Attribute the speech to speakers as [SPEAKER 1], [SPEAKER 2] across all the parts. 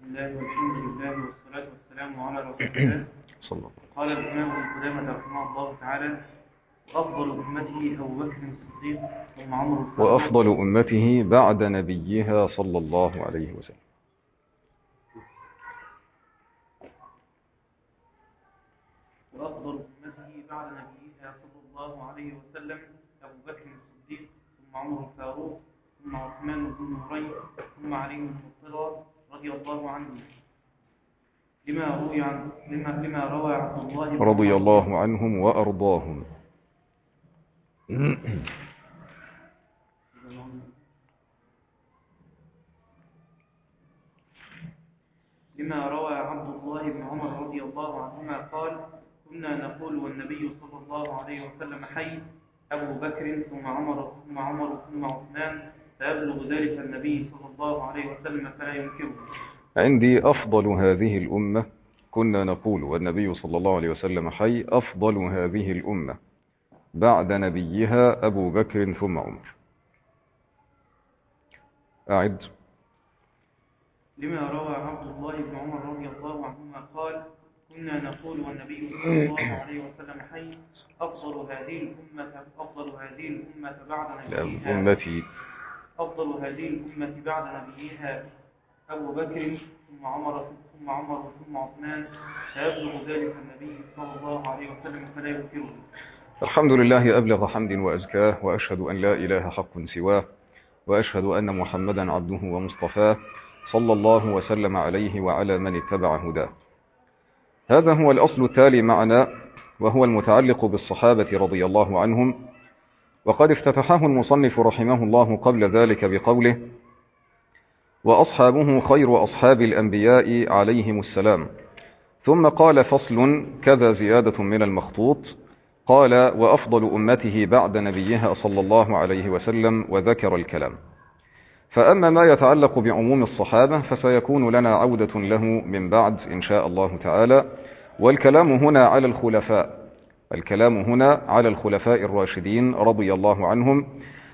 [SPEAKER 1] الله والحمد لله والصلاة والسلام على رسول الله
[SPEAKER 2] صلى الله.
[SPEAKER 1] قال الإمام ابن قدامة رحمه الله تعالى: وأفضل أمته أبو بكر الصديق ثم عمر الفاروق
[SPEAKER 2] وأفضل أمته بعد نبيها صلى الله عليه وسلم.
[SPEAKER 1] وأفضل أمته بعد نبيها صلى الله عليه وسلم أبو بكر الصديق ثم عمر الفاروق ثم عثمان بن نورين ثم علي بن مرتضى رضي الله عنه، لما روى عبد الله
[SPEAKER 2] رضي الله عنهم وأرضاهم.
[SPEAKER 1] لما روى عبد الله بن عمر رضي الله عنهما قال: كنا نقول والنبي صلى الله عليه وسلم حي أبو بكر ثم عمر ثم عثمان، فيبلغ ذلك النبي صلى الله عليه وسلم فلا ينكره.
[SPEAKER 2] عندي أفضل هذه الأمة، كنا نقول والنبي صلى الله عليه وسلم حي، أفضل هذه الأمة بعد نبيها أبو بكر ثم عمر. أعد.
[SPEAKER 1] لما روى عبد الله بن عمر رضي الله عنهما قال: كنا نقول والنبي صلى الله عليه وسلم حي أفضل هذه الأمة بعد نبيها أفضل هذه الأمة بعد نبيها أبو بكر ثم عمر ثم عثمان، فيبلغ ذلك النبي صلى الله عليه وسلم فلا ينكره.
[SPEAKER 2] الحمد لله أبلغ حمد وأزكاه، وأشهد أن لا إله حق سواه، وأشهد أن محمدا عبده ومصطفاه، صلى الله وسلم عليه وعلى من اتبع هداه. هذا هو الأصل التالي معنا، وهو المتعلق بالصحابة رضي الله عنهم، وقد افتتحه المصنف رحمه الله قبل ذلك بقوله: وأصحابه خير أصحاب الأنبياء عليهم السلام. ثم قال: فصل كذا زيادة من المخطوط. قال: وأفضل أمته بعد نبيها صلى الله عليه وسلم، وذكر الكلام. فأما ما يتعلق بعموم الصحابة فسيكون لنا عودة له من بعد إن شاء الله تعالى، والكلام هنا على الخلفاء الراشدين رضي الله عنهم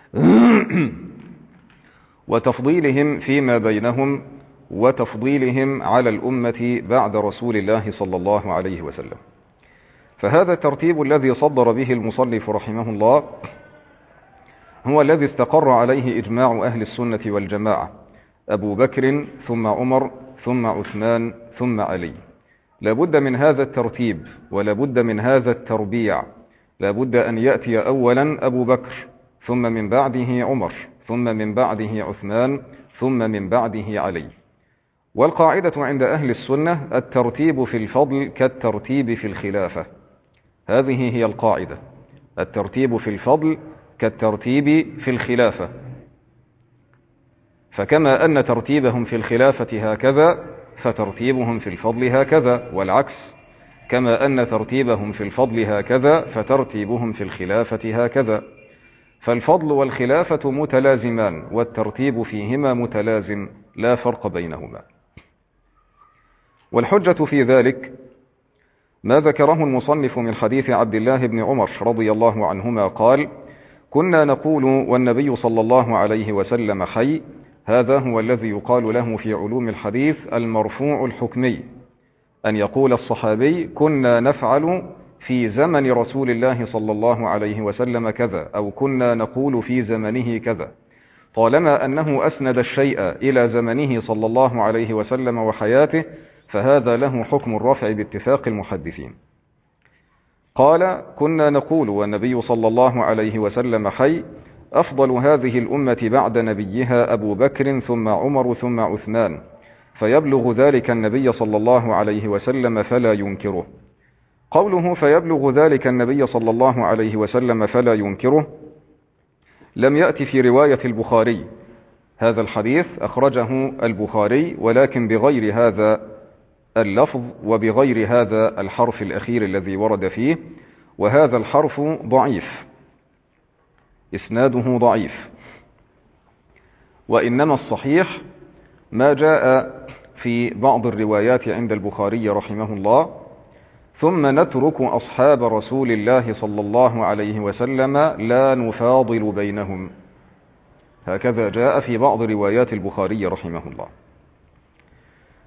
[SPEAKER 2] وتفضيلهم فيما بينهم، وتفضيلهم على الأمة بعد رسول الله صلى الله عليه وسلم. فهذا الترتيب الذي صدر به المصنف رحمه الله هو الذي استقر عليه إجماع أهل السنة والجماعة: أبو بكر ثم عمر ثم عثمان ثم علي. لابد من هذا الترتيب، ولابد من هذا التربيع. لابد أن يأتي أولا أبو بكر، ثم من بعده عمر، ثم من بعده عثمان، ثم من بعده علي. والقاعدة عند أهل السنة: الترتيب في الفضل كالترتيب في الخلافة. هذه هي القاعدة: الترتيب في الفضل كالترتيب في الخلافة. فكما أن ترتيبهم في الخلافة هكذا، فترتيبهم في الفضل هكذا، والعكس. كما أن ترتيبهم في الفضل هكذا، فترتيبهم في الخلافة هكذا. فالفضل والخلافة متلازمان، والترتيب فيهما متلازم، لا فرق بينهما. والحجة في ذلك ما ذكره المصنف من حديث عبد الله بن عمر رضي الله عنهما قال: كنا نقول والنبي صلى الله عليه وسلم حي. هذا هو الذي يقال له في علوم الحديث المرفوع الحكمي، أن يقول الصحابي: كنا نفعل في زمن رسول الله صلى الله عليه وسلم كذا، أو كنا نقول في زمنه كذا، طالما أنه أسند الشيء إلى زمنه صلى الله عليه وسلم وحياته، فهذا له حكم الرفع باتفاق المحدثين. قال: كنا نقول والنبي صلى الله عليه وسلم حي، أفضل هذه الأمة بعد نبيها أبو بكر ثم عمر ثم عثمان، فيبلغ ذلك النبي صلى الله عليه وسلم فلا ينكره. قوله فيبلغ ذلك النبي صلى الله عليه وسلم فلا ينكره لم يأتي في رواية البخاري. هذا الحديث أخرجه البخاري، ولكن بغير هذا اللفظ وبغير هذا الحرف الأخير الذي ورد فيه، وهذا الحرف ضعيف، إسناده ضعيف. وإنما الصحيح ما جاء في بعض الروايات عند البخاري رحمه الله: ثم نترك أصحاب رسول الله صلى الله عليه وسلم لا نفاضل بينهم. هكذا جاء في بعض روايات البخاري رحمه الله.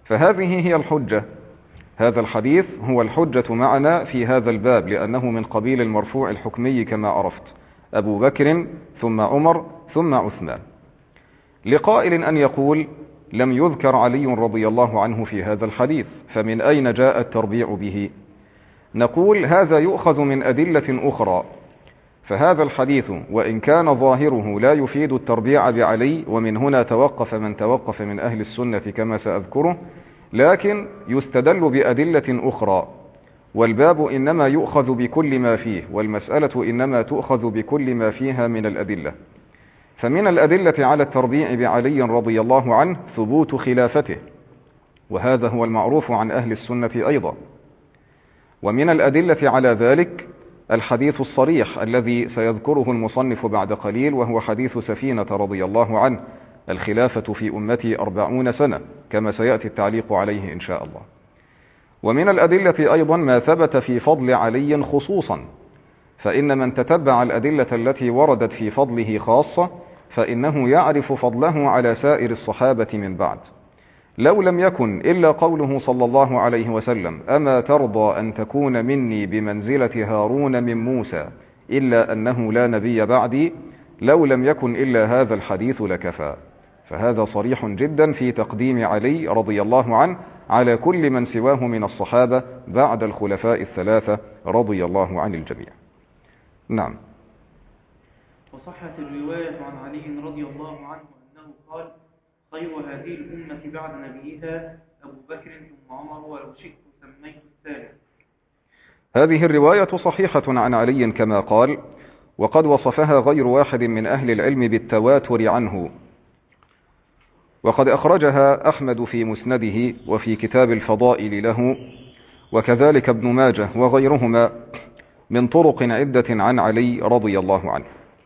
[SPEAKER 2] فهذه هي الحجة. هذا الحديث هو الحجة معنا في هذا الباب، لأنه من قبيل المرفوع الحكمي كما عرفت: أبو بكر ثم عمر ثم عثمان. لقائل أن يقول: لم يذكر علي رضي الله عنه في هذا الحديث، فمن أين جاء التربيع به؟ نقول: هذا يؤخذ من أدلة أخرى. فهذا الحديث وإن كان ظاهره لا يفيد التربيع بعلي، ومن هنا توقف من توقف من أهل السنة كما سأذكره، لكن يستدل بأدلة أخرى، والباب إنما يؤخذ بكل ما فيه، والمسألة إنما تؤخذ بكل ما فيها من الأدلة. فمن الأدلة على التربيع بعلي رضي الله عنه ثبوت خلافته، وهذا هو المعروف عن أهل السنة أيضا. ومن الأدلة على ذلك الحديث الصريح الذي سيذكره المصنف بعد قليل، وهو حديث سفينة رضي الله عنه: الخلافة في أمتي 40 سنة، كما سيأتي التعليق عليه إن شاء الله. ومن الأدلة أيضا ما ثبت في فضل علي خصوصا، فإن من تتبع الأدلة التي وردت في فضله خاصة فإنه يعرف فضله على سائر الصحابة من بعد. لو لم يكن إلا قوله صلى الله عليه وسلم: أما ترضى أن تكون مني بمنزلة هارون من موسى إلا أنه لا نبي بعدي، لو لم يكن إلا هذا الحديث لكفى. فهذا صريح جدا في تقديم علي رضي الله عنه على كل من سواه من الصحابة بعد الخلفاء الثلاثة رضي الله عن الجميع. نعم.
[SPEAKER 1] وصحت الرواية عن علي رضي الله عنه أنه قال: خير هذه الأمة بعد نبيها أبو بكر ثم عمر، ولو شئت سميت الثالث.
[SPEAKER 2] هذه الرواية صحيحة عن علي كما قال، وقد وصفها غير واحد من أهل العلم بالتواتر عنه، وقد أخرجها أحمد في مسنده وفي كتاب الفضائل له، وكذلك ابن ماجه وغيرهما من طرق عدة عن علي رضي الله عنه.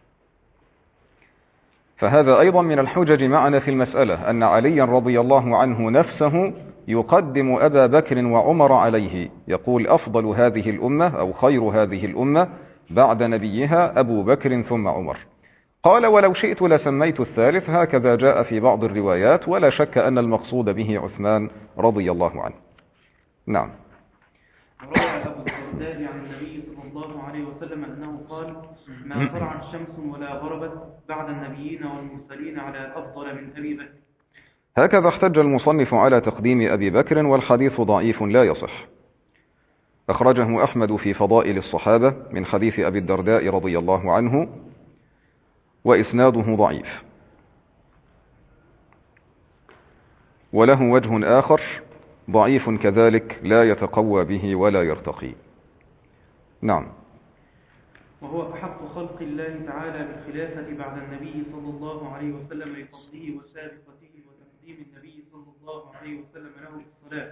[SPEAKER 2] فهذا أيضا من الحجج معنا في المسألة، أن عليا رضي الله عنه نفسه يقدم أبا بكر وعمر عليه، يقول: أفضل هذه الأمة أو خير هذه الأمة بعد نبيها أبو بكر ثم عمر. قال: ولو شئت لسميت الثالث، هكذا جاء في بعض الروايات، ولا شك أن المقصود به عثمان رضي الله عنه. نعم.
[SPEAKER 1] روى أبو الدرداء عن النبي صلى الله عليه وسلم أنه قال: ما طلعت شمس ولا غربت بعد النبيين والمرسلين على أفضل من أبي بكر.
[SPEAKER 2] هكذا احتج المصنف على تقديم أبي بكر، والحديث ضعيف لا يصح. أخرجه أحمد في فضائل الصحابة من حديث أبي الدرداء رضي الله عنه، وإسناده ضعيف. وله وجه آخر ضعيف كذلك لا يتقوى به ولا يرتقي. نعم.
[SPEAKER 1] وهو أحق خلق الله تعالى بالخلافة بعد النبي صلى الله عليه وسلم لفضله وسابقته، وتقديم النبي صلى الله عليه وسلم له في الصلاة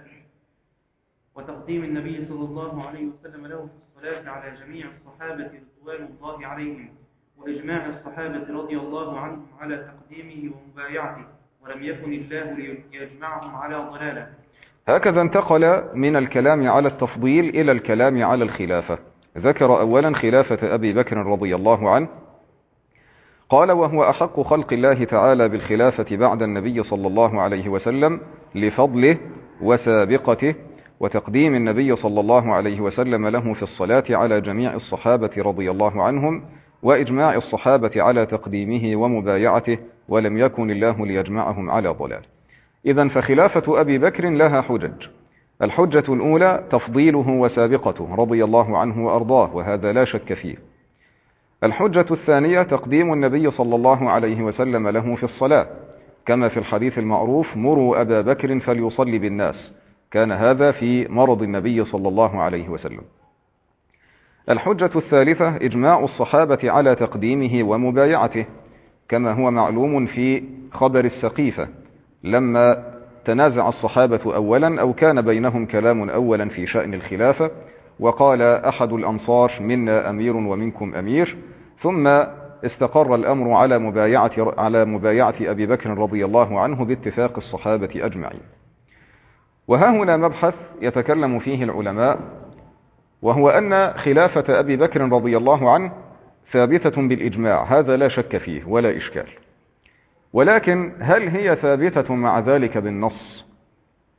[SPEAKER 1] في الصلاة على جميع الصحابة رضوان الله عليهم، وإجماع الصحابة رضي الله عنهم على تقديمه ومبايعته، ولم يكن الله ليجمعهم على ضلالة.
[SPEAKER 2] هكذا انتقل من الكلام على التفضيل إلى الكلام على الخلافة. ذكر أولا خلافة أبي بكر رضي الله عنه، قال: وهو أحق خلق الله تعالى بالخلافة بعد النبي صلى الله عليه وسلم لفضله وسابقته، وتقديم النبي صلى الله عليه وسلم له في الصلاة على جميع الصحابة رضي الله عنهم، وإجماع الصحابة على تقديمه ومبايعته، ولم يكن الله ليجمعهم على ضلال. إذن فخلافة أبي بكر لها حجج. الحجة الأولى تفضيله وسابقته رضي الله عنه وأرضاه، وهذا لا شك فيه. الحجة الثانية تقديم النبي صلى الله عليه وسلم له في الصلاة، كما في الحديث المعروف: مروا أبا بكر فليصلي بالناس. كان هذا في مرض النبي صلى الله عليه وسلم. الحجة الثالثة إجماع الصحابة على تقديمه ومبايعته، كما هو معلوم في خبر السقيفة، لما تنازع الصحابة أولا أو كان بينهم كلام أولا في شأن الخلافة، وقال أحد الأنصار: منا أمير ومنكم أمير، ثم استقر الأمر على مبايعة أبي بكر رضي الله عنه باتفاق الصحابة أجمعين. وها هنا مبحث يتكلم فيه العلماء، وهو أن خلافة أبي بكر رضي الله عنه ثابتة بالإجماع، هذا لا شك فيه ولا إشكال. ولكن هل هي ثابتة مع ذلك بالنص؟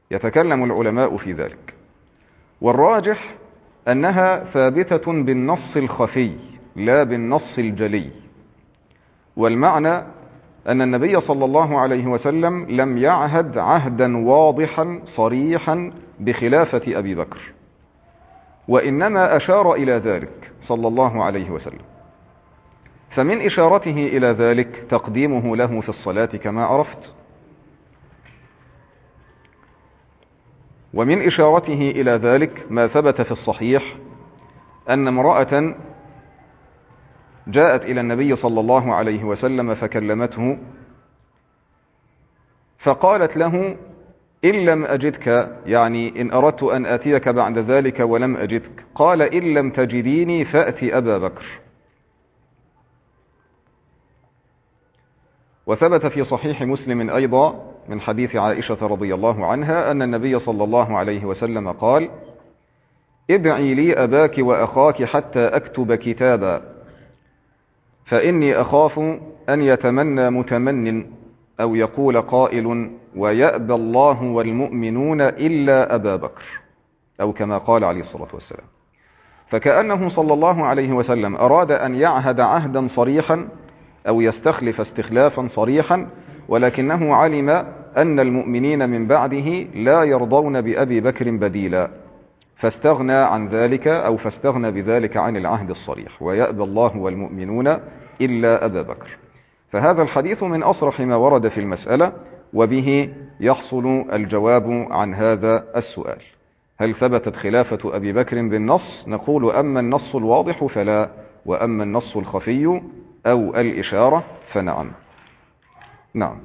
[SPEAKER 2] يتكلم العلماء في ذلك، والراجح أنها ثابتة بالنص الخفي لا بالنص الجلي. والمعنى أن النبي صلى الله عليه وسلم لم يعهد عهدا واضحا صريحا بخلافة أبي بكر، وإنما أشار إلى ذلك صلى الله عليه وسلم. فمن إشارته إلى ذلك تقديمه له في الصلاة كما عرفت، ومن إشارته إلى ذلك ما ثبت في الصحيح أن امرأة جاءت إلى النبي صلى الله عليه وسلم فكلمته فقالت له: إن لم أجدك، يعني إن أردت أن آتيك بعد ذلك ولم أجدك، قال: إن لم تجديني فأت أبا بكر. وثبت في صحيح مسلم أيضا من حديث عائشة رضي الله عنها أن النبي صلى الله عليه وسلم قال: ادعي لي أباك وأخاك حتى أكتب كتابا، فإني أخاف أن يتمنى متمن أو يقول قائل ويأبى الله والمؤمنون إلا أبا بكر، أو كما قال عليه الصلاة والسلام. فكأنه صلى الله عليه وسلم أراد أن يعهد عهدا صريحا أو يستخلف استخلافا صريحا، ولكنه علم أن المؤمنين من بعده لا يرضون بأبي بكر بديلا، فاستغنى عن ذلك أو فاستغنى بذلك عن العهد الصريح: ويأبى الله والمؤمنون إلا أبا بكر. فهذا الحديث من أصرح ما ورد في المسألة، وبه يحصل الجواب عن هذا السؤال: هل ثبتت خلافة أبي بكر بالنص؟ نقول: أما النص الواضح فلا، وأما النص الخفي أو الإشارة فنعم. نعم.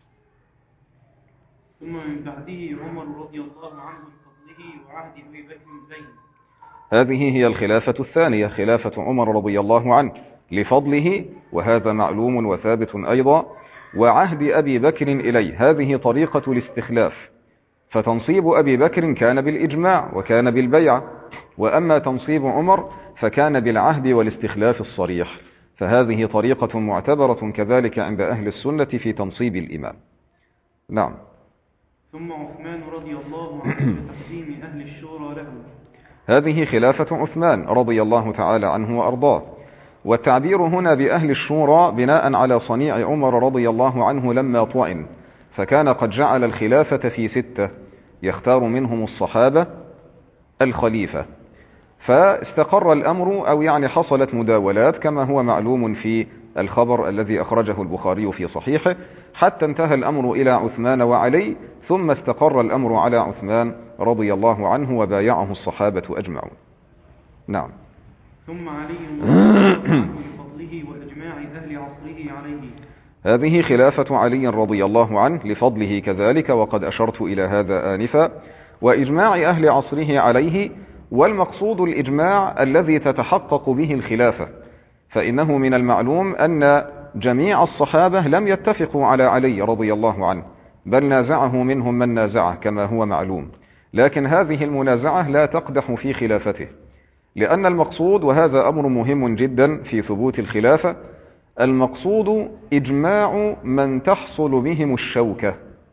[SPEAKER 1] ثم من بعده عمر رضي الله عنه بفضله وعهد أبي بكر بين.
[SPEAKER 2] هذه هي الخلافة الثانية، خلافة عمر رضي الله عنه لفضله، وهذا معلوم وثابت أيضا، وعهد أبي بكر إليه. هذه طريقة الاستخلاف، فتنصيب أبي بكر كان بالإجماع وكان بالبيعة، وأما تنصيب عمر فكان بالعهد والاستخلاف الصريح. فهذه طريقة معتبرة كذلك عند أهل السنة في تنصيب الإمام. نعم.
[SPEAKER 1] ثم عثمان رضي الله عنه بتقديم أهل الشورى له.
[SPEAKER 2] هذه خلافة عثمان رضي الله تعالى عنه وأرضاه، والتعبير هنا بأهل الشورى بناء على صنيع عمر رضي الله عنه لما طعن، فكان قد جعل الخلافة في 6 يختار منهم الصحابة الخليفة، فاستقر الأمر، أو يعني حصلت مداولات كما هو معلوم في الخبر الذي أخرجه البخاري في صحيحه، حتى انتهى الأمر إلى عثمان وعلي، ثم استقر الأمر على عثمان رضي الله عنه وبايعه الصحابة أجمعون. نعم.
[SPEAKER 1] ثم علي رضي الله عنه بفضله وإجماع أهل عصره عليه.
[SPEAKER 2] هذه خلافة علي رضي الله عنه لفضله كذلك، وقد أشرت إلى هذا آنفا، وإجماع أهل عصره عليه. والمقصود الإجماع الذي تتحقق به الخلافة، فإنه من المعلوم أن جميع الصحابة لم يتفقوا على علي رضي الله عنه، بل نازعه منهم من نازعه كما هو معلوم، لكن هذه المنازعة لا تقدح في خلافته، لأن المقصود، وهذا أمر مهم جدا في ثبوت الخلافة، المقصود إجماع من تحصل بهم الشوكة.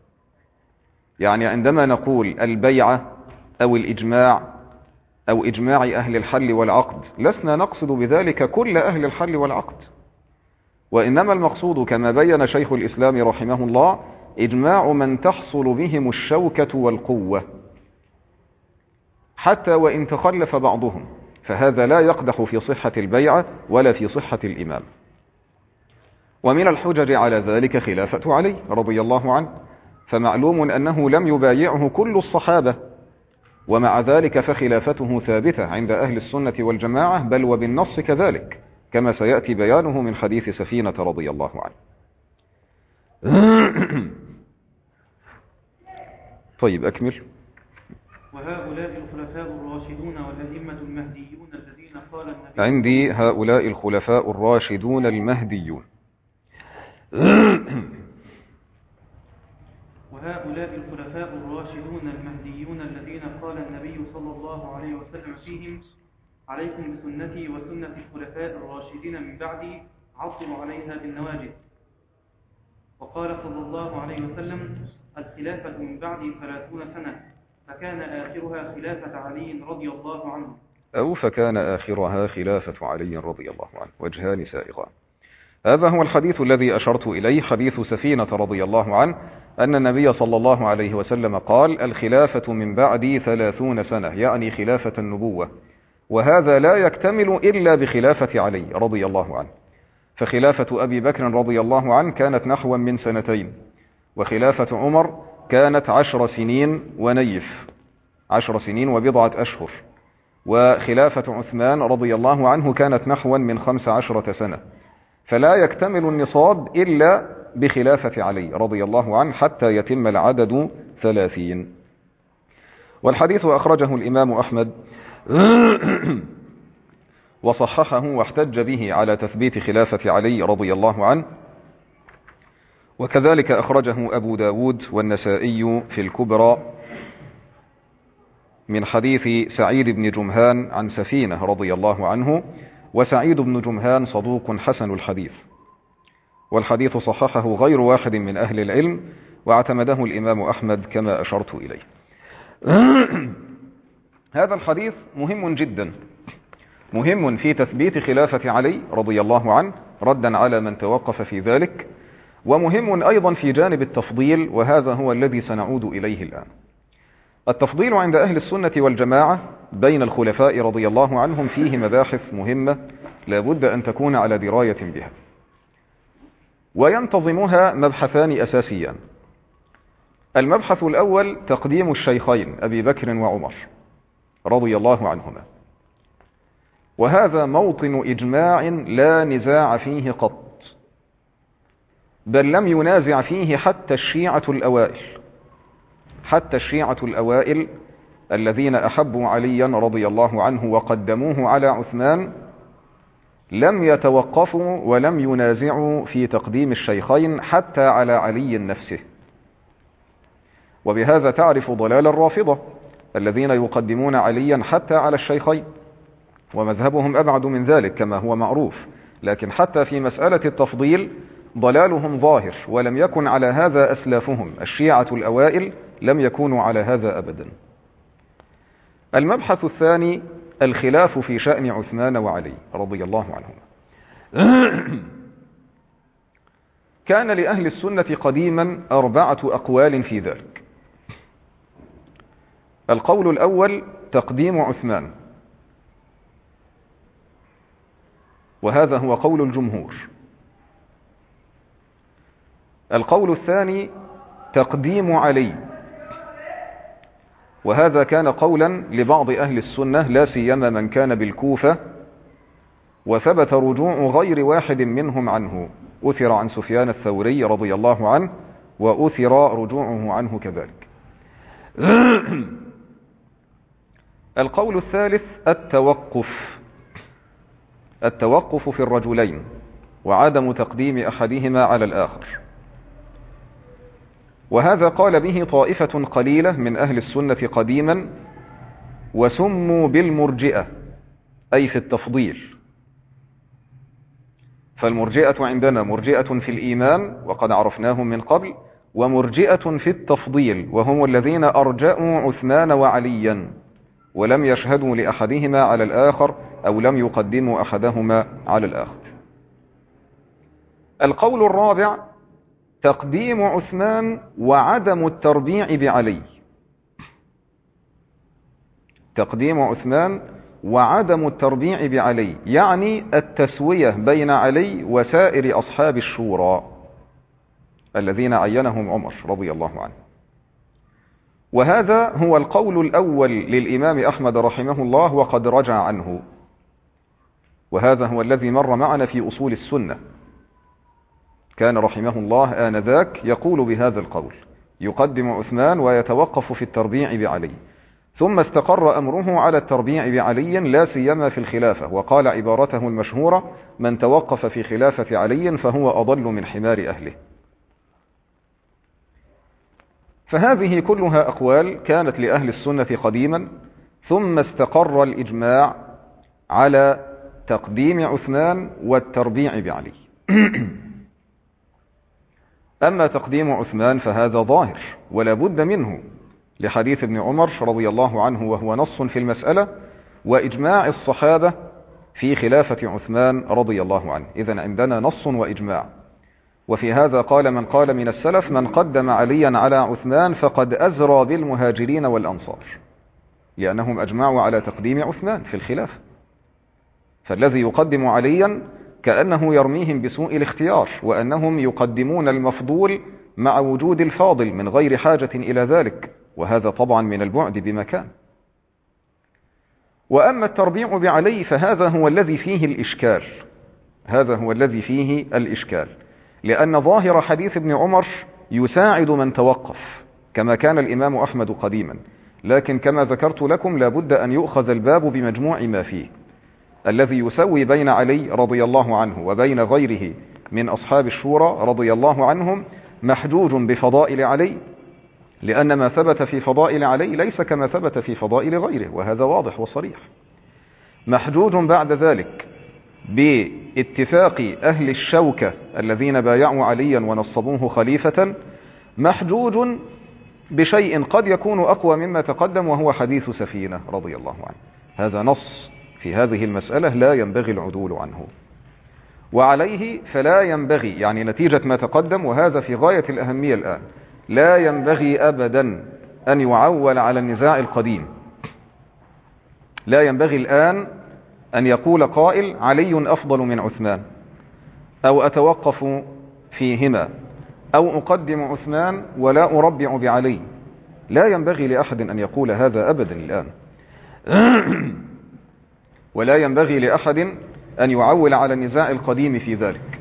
[SPEAKER 2] يعني عندما نقول البيعة أو الإجماع أو إجماع أهل الحل والعقد، لسنا نقصد بذلك كل أهل الحل والعقد، وإنما المقصود كما بين شيخ الإسلام رحمه الله إجماع من تحصل بهم الشوكة والقوة، حتى وإن تخلف بعضهم، فهذا لا يقدح في صحة البيعة ولا في صحة الإمام. ومن الحجج على ذلك خلافة علي رضي الله عنه، فمعلوم أنه لم يبايعه كل الصحابة، ومع ذلك فخلافته ثابتة عند أهل السنة والجماعة، بل وبالنص كذلك، كما سيأتي بيانه من حديث سفينة رضي الله عنه. طيب أكمل.
[SPEAKER 1] وهؤلاء الخلفاء الراشدون والأئمة المهديون الذين قال النبي.
[SPEAKER 2] عندي هؤلاء الخلفاء الراشدون المهديون.
[SPEAKER 1] وهؤلاء الخلفاء الراشدون المهديون الذين قال النبي صلى الله عليه وسلم فيهم: عليكم بسنتي وسنة الخلفاء الراشدين من بعدي، عضوا عليها بالنواجذ. وقال صلى الله عليه وسلم: الخلافة من بعدي 30 سنة، فكان آخرها خلافة علي رضي الله عنه.
[SPEAKER 2] أو فكان آخرها خلافة علي رضي الله عنه، وجهان سائغان. هذا هو الحديث الذي أشرت إليه، حديث سفينة رضي الله عنه، أن النبي صلى الله عليه وسلم قال: الخلافة من بعدي 30 سنة، يعني خلافة النبوة، وهذا لا يكتمل إلا بخلافة علي رضي الله عنه. فخلافة أبي بكر رضي الله عنه كانت نحو من 2 سنين، وخلافة عمر كانت 10 سنين ونيف، 10 سنين وبضعة أشهر، وخلافة عثمان رضي الله عنه كانت نحو من 15 سنة. فلا يكتمل النصاب إلا بخلافة علي رضي الله عنه حتى يتم العدد 30. والحديث أخرجه الإمام أحمد وصححه واحتج به على تثبيت خلافة علي رضي الله عنه، وكذلك أخرجه أبو داود والنسائي في الكبرى من حديث سعيد بن جمهان عن سفينة رضي الله عنه، وسعيد بن جمهان صدوق حسن الحديث، والحديث صححه غير واحد من أهل العلم، واعتمده الإمام أحمد كما أشرت إليه. هذا الحديث مهم جدا، مهم في تثبيت خلافة علي رضي الله عنه ردا على من توقف في ذلك، ومهم أيضا في جانب التفضيل، وهذا هو الذي سنعود إليه الآن. التفضيل عند أهل السنة والجماعة بين الخلفاء رضي الله عنهم فيه مباحث مهمة لا بد أن تكون على دراية بها، وينتظمها مبحثان أساسيان. المبحث الأول تقديم الشيخين أبي بكر وعمر رضي الله عنهما، وهذا موطن إجماع لا نزاع فيه قط، بل لم ينازع فيه حتى الشيعة الأوائل، حتى الشيعة الأوائل الذين أحبوا عليا رضي الله عنه وقدموه على عثمان لم يتوقفوا ولم ينازعوا في تقديم الشيخين حتى على علي نفسه. وبهذا تعرف ضلال الرافضة الذين يقدمون عليا حتى على الشيخين، ومذهبهم أبعد من ذلك كما هو معروف، لكن حتى في مسألة التفضيل ضلالهم ظاهر، ولم يكن على هذا أسلافهم الشيعة الأوائل، لم يكونوا على هذا أبدا. المبحث الثاني الخلاف في شأن عثمان وعلي رضي الله عنهما. كان لأهل السنة قديما 4 أقوال في ذلك. القول الأول تقديم عثمان، وهذا هو قول الجمهور. القول الثاني تقديم علي، وهذا كان قولا لبعض أهل السنة لا سيما من كان بالكوفة، وثبت رجوع غير واحد منهم عنه، أثر عن سفيان الثوري رضي الله عنه، وأثر رجوعه عنه كذلك. القول الثالث التوقف في الرجلين، وعدم تقديم أحدهما على الآخر، وهذا قال به طائفة قليلة من أهل السنة قديما، وسموا بالمرجئة، أي في التفضيل. فالمرجئة عندنا مرجئة في الإيمان وقد عرفناهم من قبل، ومرجئة في التفضيل وهم الذين أرجأوا عثمان وعليا ولم يشهدوا لأحدهما على الآخر، أو لم يقدموا أحدهما على الآخر. القول الرابع تقديم عثمان وعدم التربيع بعلي، تقديم عثمان وعدم التربيع بعلي، يعني التسوية بين علي وسائر أصحاب الشورى الذين عينهم عمر رضي الله عنه. وهذا هو القول الأول للإمام أحمد رحمه الله وقد رجع عنه، وهذا هو الذي مر معنا في أصول السنة. كان رحمه الله آنذاك يقول بهذا القول، يقدم عثمان ويتوقف في التربيع بعلي، ثم استقر أمره على التربيع بعلي لا سيما في الخلافة، وقال عبارته المشهورة: من توقف في خلافة علي فهو أضل من حمار أهله. فهذه كلها أقوال كانت لأهل السنة قديما، ثم استقر الإجماع على تقديم عثمان والتربيع بعلي. أما تقديم عثمان فهذا ظاهر ولا بد منه لحديث ابن عمر رضي الله عنه، وهو نص في المسألة، وإجماع الصحابة في خلافة عثمان رضي الله عنه. إذن عندنا نص وإجماع. وفي هذا قال من قال من السلف: من قدم عليا على عثمان فقد أزرى بالمهاجرين والأنصار، لأنهم أجمعوا على تقديم عثمان في الخلافة. فالذي يقدم عليا كأنه يرميهم بسوء الاختيار، وأنهم يقدمون المفضول مع وجود الفاضل من غير حاجة إلى ذلك، وهذا طبعا من البعد بمكان. وأما التربيع بعلي فهذا هو الذي فيه الإشكال، هذا هو الذي فيه الإشكال، لأن ظاهر حديث ابن عمر يساعد من توقف كما كان الإمام أحمد قديما، لكن كما ذكرت لكم لابد أن يؤخذ الباب بمجموع ما فيه. الذي يسوي بين علي رضي الله عنه وبين غيره من أصحاب الشورى رضي الله عنهم محجوج بفضائل علي، لأن ما ثبت في فضائل علي ليس كما ثبت في فضائل غيره، وهذا واضح وصريح. محجوج بعد ذلك باتفاق أهل الشوكة الذين بايعوا عليا ونصبوه خليفة، محجوج بشيء قد يكون أقوى مما تقدم، وهو حديث سفينة رضي الله عنه. هذا نص في هذه المسألة لا ينبغي العدول عنه، وعليه فلا ينبغي، يعني نتيجة ما تقدم وهذا في غاية الأهمية الآن، لا ينبغي أبدا أن يعول على النزاع القديم. لا ينبغي الآن أن يقول قائل علي أفضل من عثمان، أو أتوقف فيهما، أو أقدم عثمان ولا أربع بعلي. لا ينبغي لأحد أن يقول هذا أبدا الآن. ولا ينبغي لأحد أن يعول على النزاع القديم في ذلك،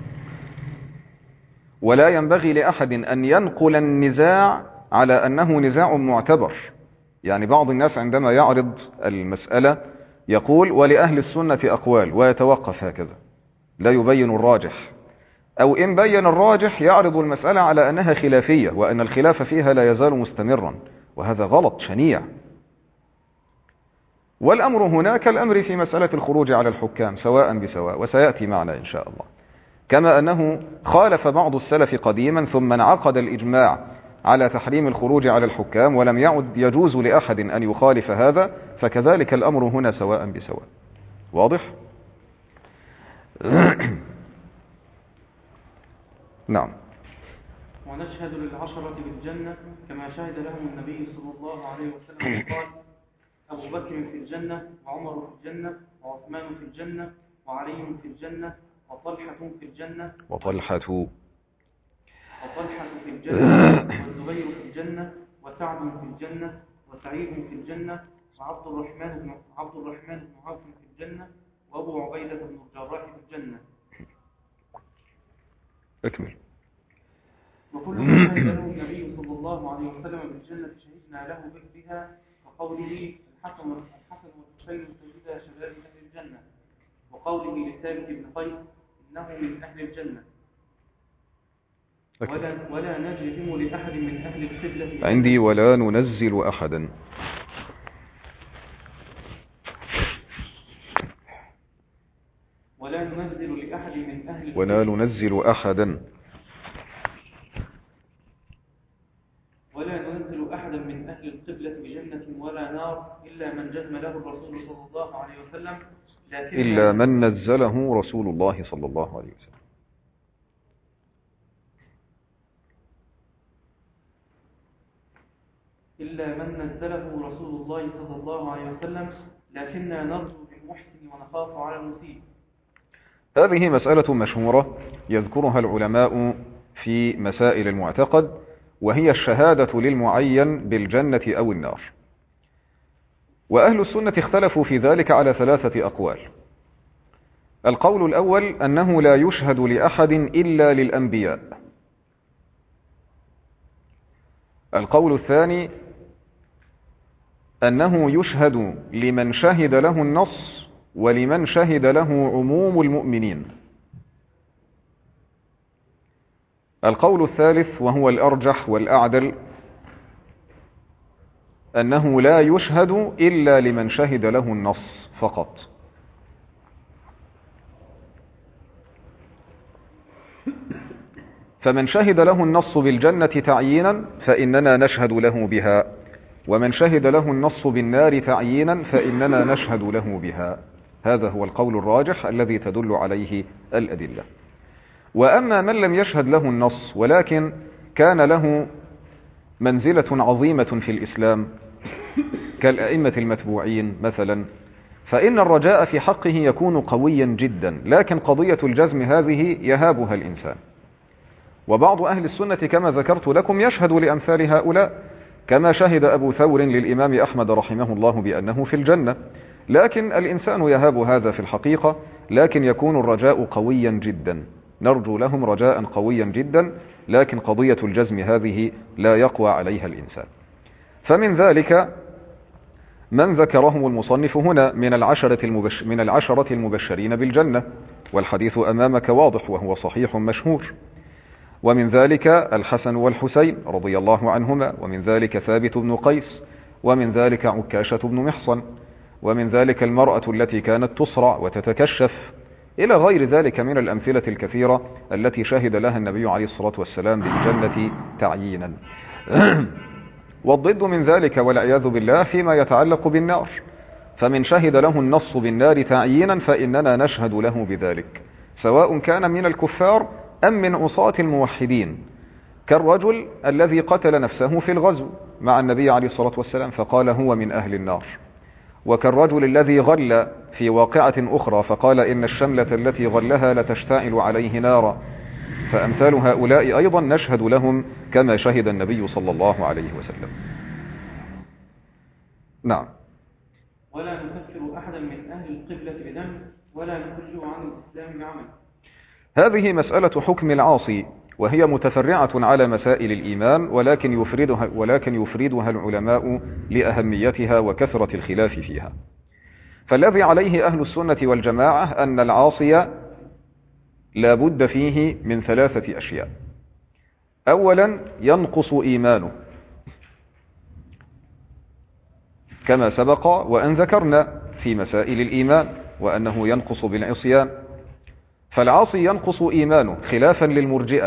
[SPEAKER 2] ولا ينبغي لأحد أن ينقل النزاع على أنه نزاع معتبر. يعني بعض الناس عندما يعرض المسألة يقول ولأهل السنة أقوال، ويتوقف هكذا لا يبين الراجح، أو إن بين الراجح يعرض المسألة على أنها خلافية وأن الخلاف فيها لا يزال مستمرا، وهذا غلط شنيع. والأمر هناك الأمر في مسألة الخروج على الحكام سواء بسواء، وسيأتي معنا إن شاء الله. كما أنه خالف بعض السلف قديما ثم انعقد الإجماع على تحريم الخروج على الحكام ولم يعد يجوز لأحد أن يخالف هذا، فكذلك الأمر هنا سواء بسواء. واضح؟ نعم.
[SPEAKER 1] ونشهد للعشرة بالجنة كما شهد لهم النبي صلى الله عليه وسلم قال: أبو بكر في الجنة، وعمر في الجنة، وعثمان في الجنة، وعلي في الجنة، وطلحة في الجنة،
[SPEAKER 2] وطلحة
[SPEAKER 1] في الجنة، والزبير في الجنة، وسعد في الجنة، وسعيد في الجنة، وعبد الرحمن بن عوف في الجنة، وأبو عبيدة بن الجراح في الجنة.
[SPEAKER 2] أكمل.
[SPEAKER 1] وكل ما شهد له النبي صلى الله عليه وسلم بالجنة شهدنا له بها، وقوله الحسن والحسين سيدا شباب أهل الجنة، وقوله لثابت بن قيس إنه من أهل الجنة. ولا نجزم لأحد من أهل القبلة
[SPEAKER 2] عندي ولا ننزل أحدا.
[SPEAKER 1] ولا ننزل لأحد من أهل القبلة
[SPEAKER 2] ولا ننزل أحدا.
[SPEAKER 1] ولا ننزل أحدا من أهل القبلة بجنة ولا نار إلا من جزم له الرسول صلى الله عليه وسلم،
[SPEAKER 2] إلا من نزله رسول الله صلى الله عليه وسلم.
[SPEAKER 1] إلا من نزله رسول الله صلى الله عليه وسلم، لكننا نرجو بالمحسن ونخاف على المسيء.
[SPEAKER 2] هذه مسألة مشهورة يذكرها العلماء في مسائل المعتقد، وهي الشهادة للمعين بالجنة أو النار. وأهل السنة اختلفوا في ذلك على 3 أقوال. القول الأول أنه لا يشهد لأحد إلا للأنبياء. القول الثاني أنه يشهد لمن شهد له النص ولمن شهد له عموم المؤمنين. القول الثالث وهو الأرجح والأعدل أنه لا يشهد إلا لمن شهد له النص فقط. فمن شهد له النص بالجنة تعيينا فإننا نشهد له بها، ومن شهد له النص بالنار تعيينا فإننا نشهد له بها. هذا هو القول الراجح الذي تدل عليه الأدلة. وأما من لم يشهد له النص ولكن كان له منزلة عظيمة في الإسلام كالأئمة المتبوعين مثلا، فإن الرجاء في حقه يكون قويا جدا، لكن قضية الجزم هذه يهابها الإنسان. وبعض أهل السنة كما ذكرت لكم يشهد لأمثال هؤلاء، كما شهد أبو ثور للإمام أحمد رحمه الله بأنه في الجنة، لكن الإنسان يهاب هذا في الحقيقة، لكن يكون الرجاء قويا جدا، نرجو لهم رجاء قويا جدا، لكن قضية الجزم هذه لا يقوى عليها الإنسان. فمن ذلك من ذكرهم المصنف هنا من العشرة المبشرين بالجنة، والحديث أمامك واضح وهو صحيح مشهور. ومن ذلك الحسن والحسين رضي الله عنهما، ومن ذلك ثابت بن قيس، ومن ذلك عكاشة بن محصن، ومن ذلك المرأة التي كانت تصرع وتتكشف، إلى غير ذلك من الأمثلة الكثيرة التي شهد لها النبي عليه الصلاة والسلام بالجنة تعيينا. والضد من ذلك والعياذ بالله فيما يتعلق بالنار، فمن شهد له النص بالنار تعيينا فإننا نشهد له بذلك، سواء كان من الكفار أم من عصاة الموحدين، كالرجل الذي قتل نفسه في الغزو مع النبي عليه الصلاة والسلام فقال هو من أهل النار، وكالرجل الذي غل في واقعة أخرى فقال إن الشملة التي غلها لتشتعل عليه نارا. فأمثال هؤلاء أيضا نشهد لهم كما شهد النبي صلى الله عليه وسلم. نعم.
[SPEAKER 1] ولا نكفر أحدا من أهل القبلة بذنب ولا نخرجه عن الإسلام بعمل.
[SPEAKER 2] هذه مسألة حكم العاصي، وهي متفرعة على مسائل الإيمان، ولكن يفردها العلماء لأهميتها وكثرة الخلاف فيها. فالذي عليه أهل السنة والجماعة أن العاصي لا بد فيه من ثلاثة أشياء. أولا ينقص إيمانه كما سبق وأن ذكرنا في مسائل الإيمان وأنه ينقص بالعصيان، فالعاصي ينقص إيمانه خلافا للمرجئة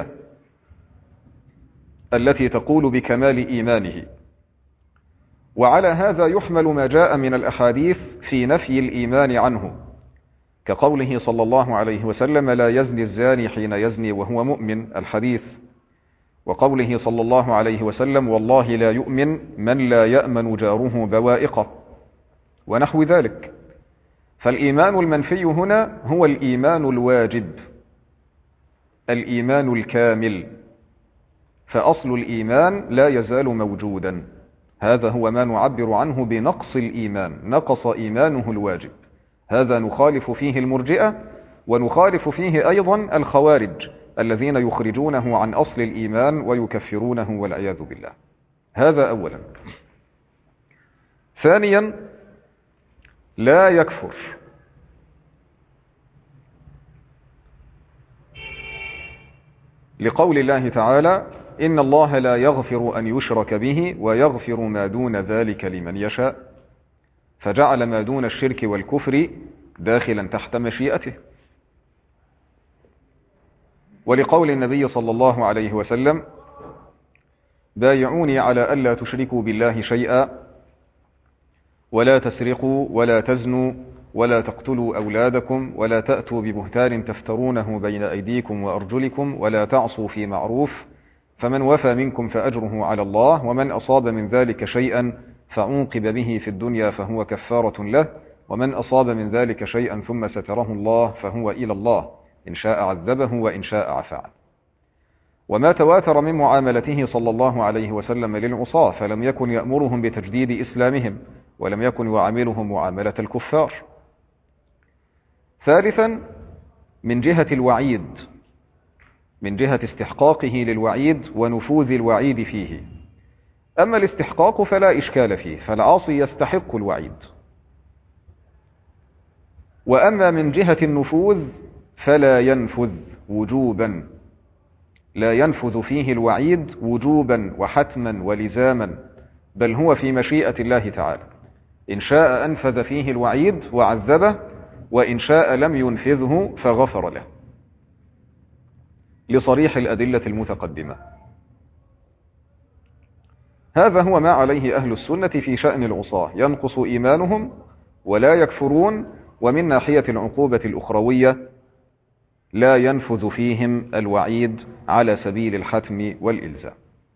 [SPEAKER 2] التي تقول بكمال إيمانه. وعلى هذا يحمل ما جاء من الأحاديث في نفي الإيمان عنه، كقوله صلى الله عليه وسلم لا يزني الزاني حين يزني وهو مؤمن الحديث، وقوله صلى الله عليه وسلم والله لا يؤمن من لا يأمن جاره بوائقه، ونحو ذلك. فالإيمان المنفي هنا هو الإيمان الواجب، الإيمان الكامل، فأصل الإيمان لا يزال موجودا. هذا هو ما نعبر عنه بنقص الإيمان، نقص إيمانه الواجب. هذا نخالف فيه المرجئة، ونخالف فيه أيضا الخوارج الذين يخرجونه عن أصل الإيمان ويكفرونه والعياذ بالله. هذا أولا. ثانيا لا يكفر، لقول الله تعالى إن الله لا يغفر أن يشرك به ويغفر ما دون ذلك لمن يشاء، فجعل ما دون الشرك والكفر داخلا تحت مشيئته. ولقول النبي صلى الله عليه وسلم بايعوني على ألا تشركوا بالله شيئا ولا تسرقوا ولا تزنوا ولا تقتلوا أولادكم ولا تأتوا ببهتان تفترونه بين أيديكم وأرجلكم ولا تعصوا في معروف، فمن وفى منكم فأجره على الله، ومن أصاب من ذلك شيئا فعوقب به في الدنيا فهو كفارة له، ومن أصاب من ذلك شيئا ثم ستره الله فهو إلى الله إن شاء عذبه وإن شاء عفى عنه. وما تواتر من معاملته صلى الله عليه وسلم للعصاة، فلم يكن يأمرهم بتجديد إسلامهم، ولم يكن يعاملهم معاملة الكفار. ثالثا من جهة الوعيد، من جهة استحقاقه للوعيد ونفوذ الوعيد فيه. أما الاستحقاق فلا إشكال فيه، فالعاصي يستحق الوعيد. وأما من جهة النفوذ فلا ينفذ وجوبا، لا ينفذ فيه الوعيد وجوبا وحتما ولزاما، بل هو في مشيئة الله تعالى، إن شاء أنفذ فيه الوعيد وعذبه، وإن شاء لم ينفذه فغفر له. لصريح الأدلة المتقدمة. هذا هو ما عليه أهل السنة في شأن العصاة، ينقص إيمانهم ولا يكفرون، ومن ناحية العقوبة الأخروية لا ينفذ فيهم الوعيد على سبيل الحتم والإلزام.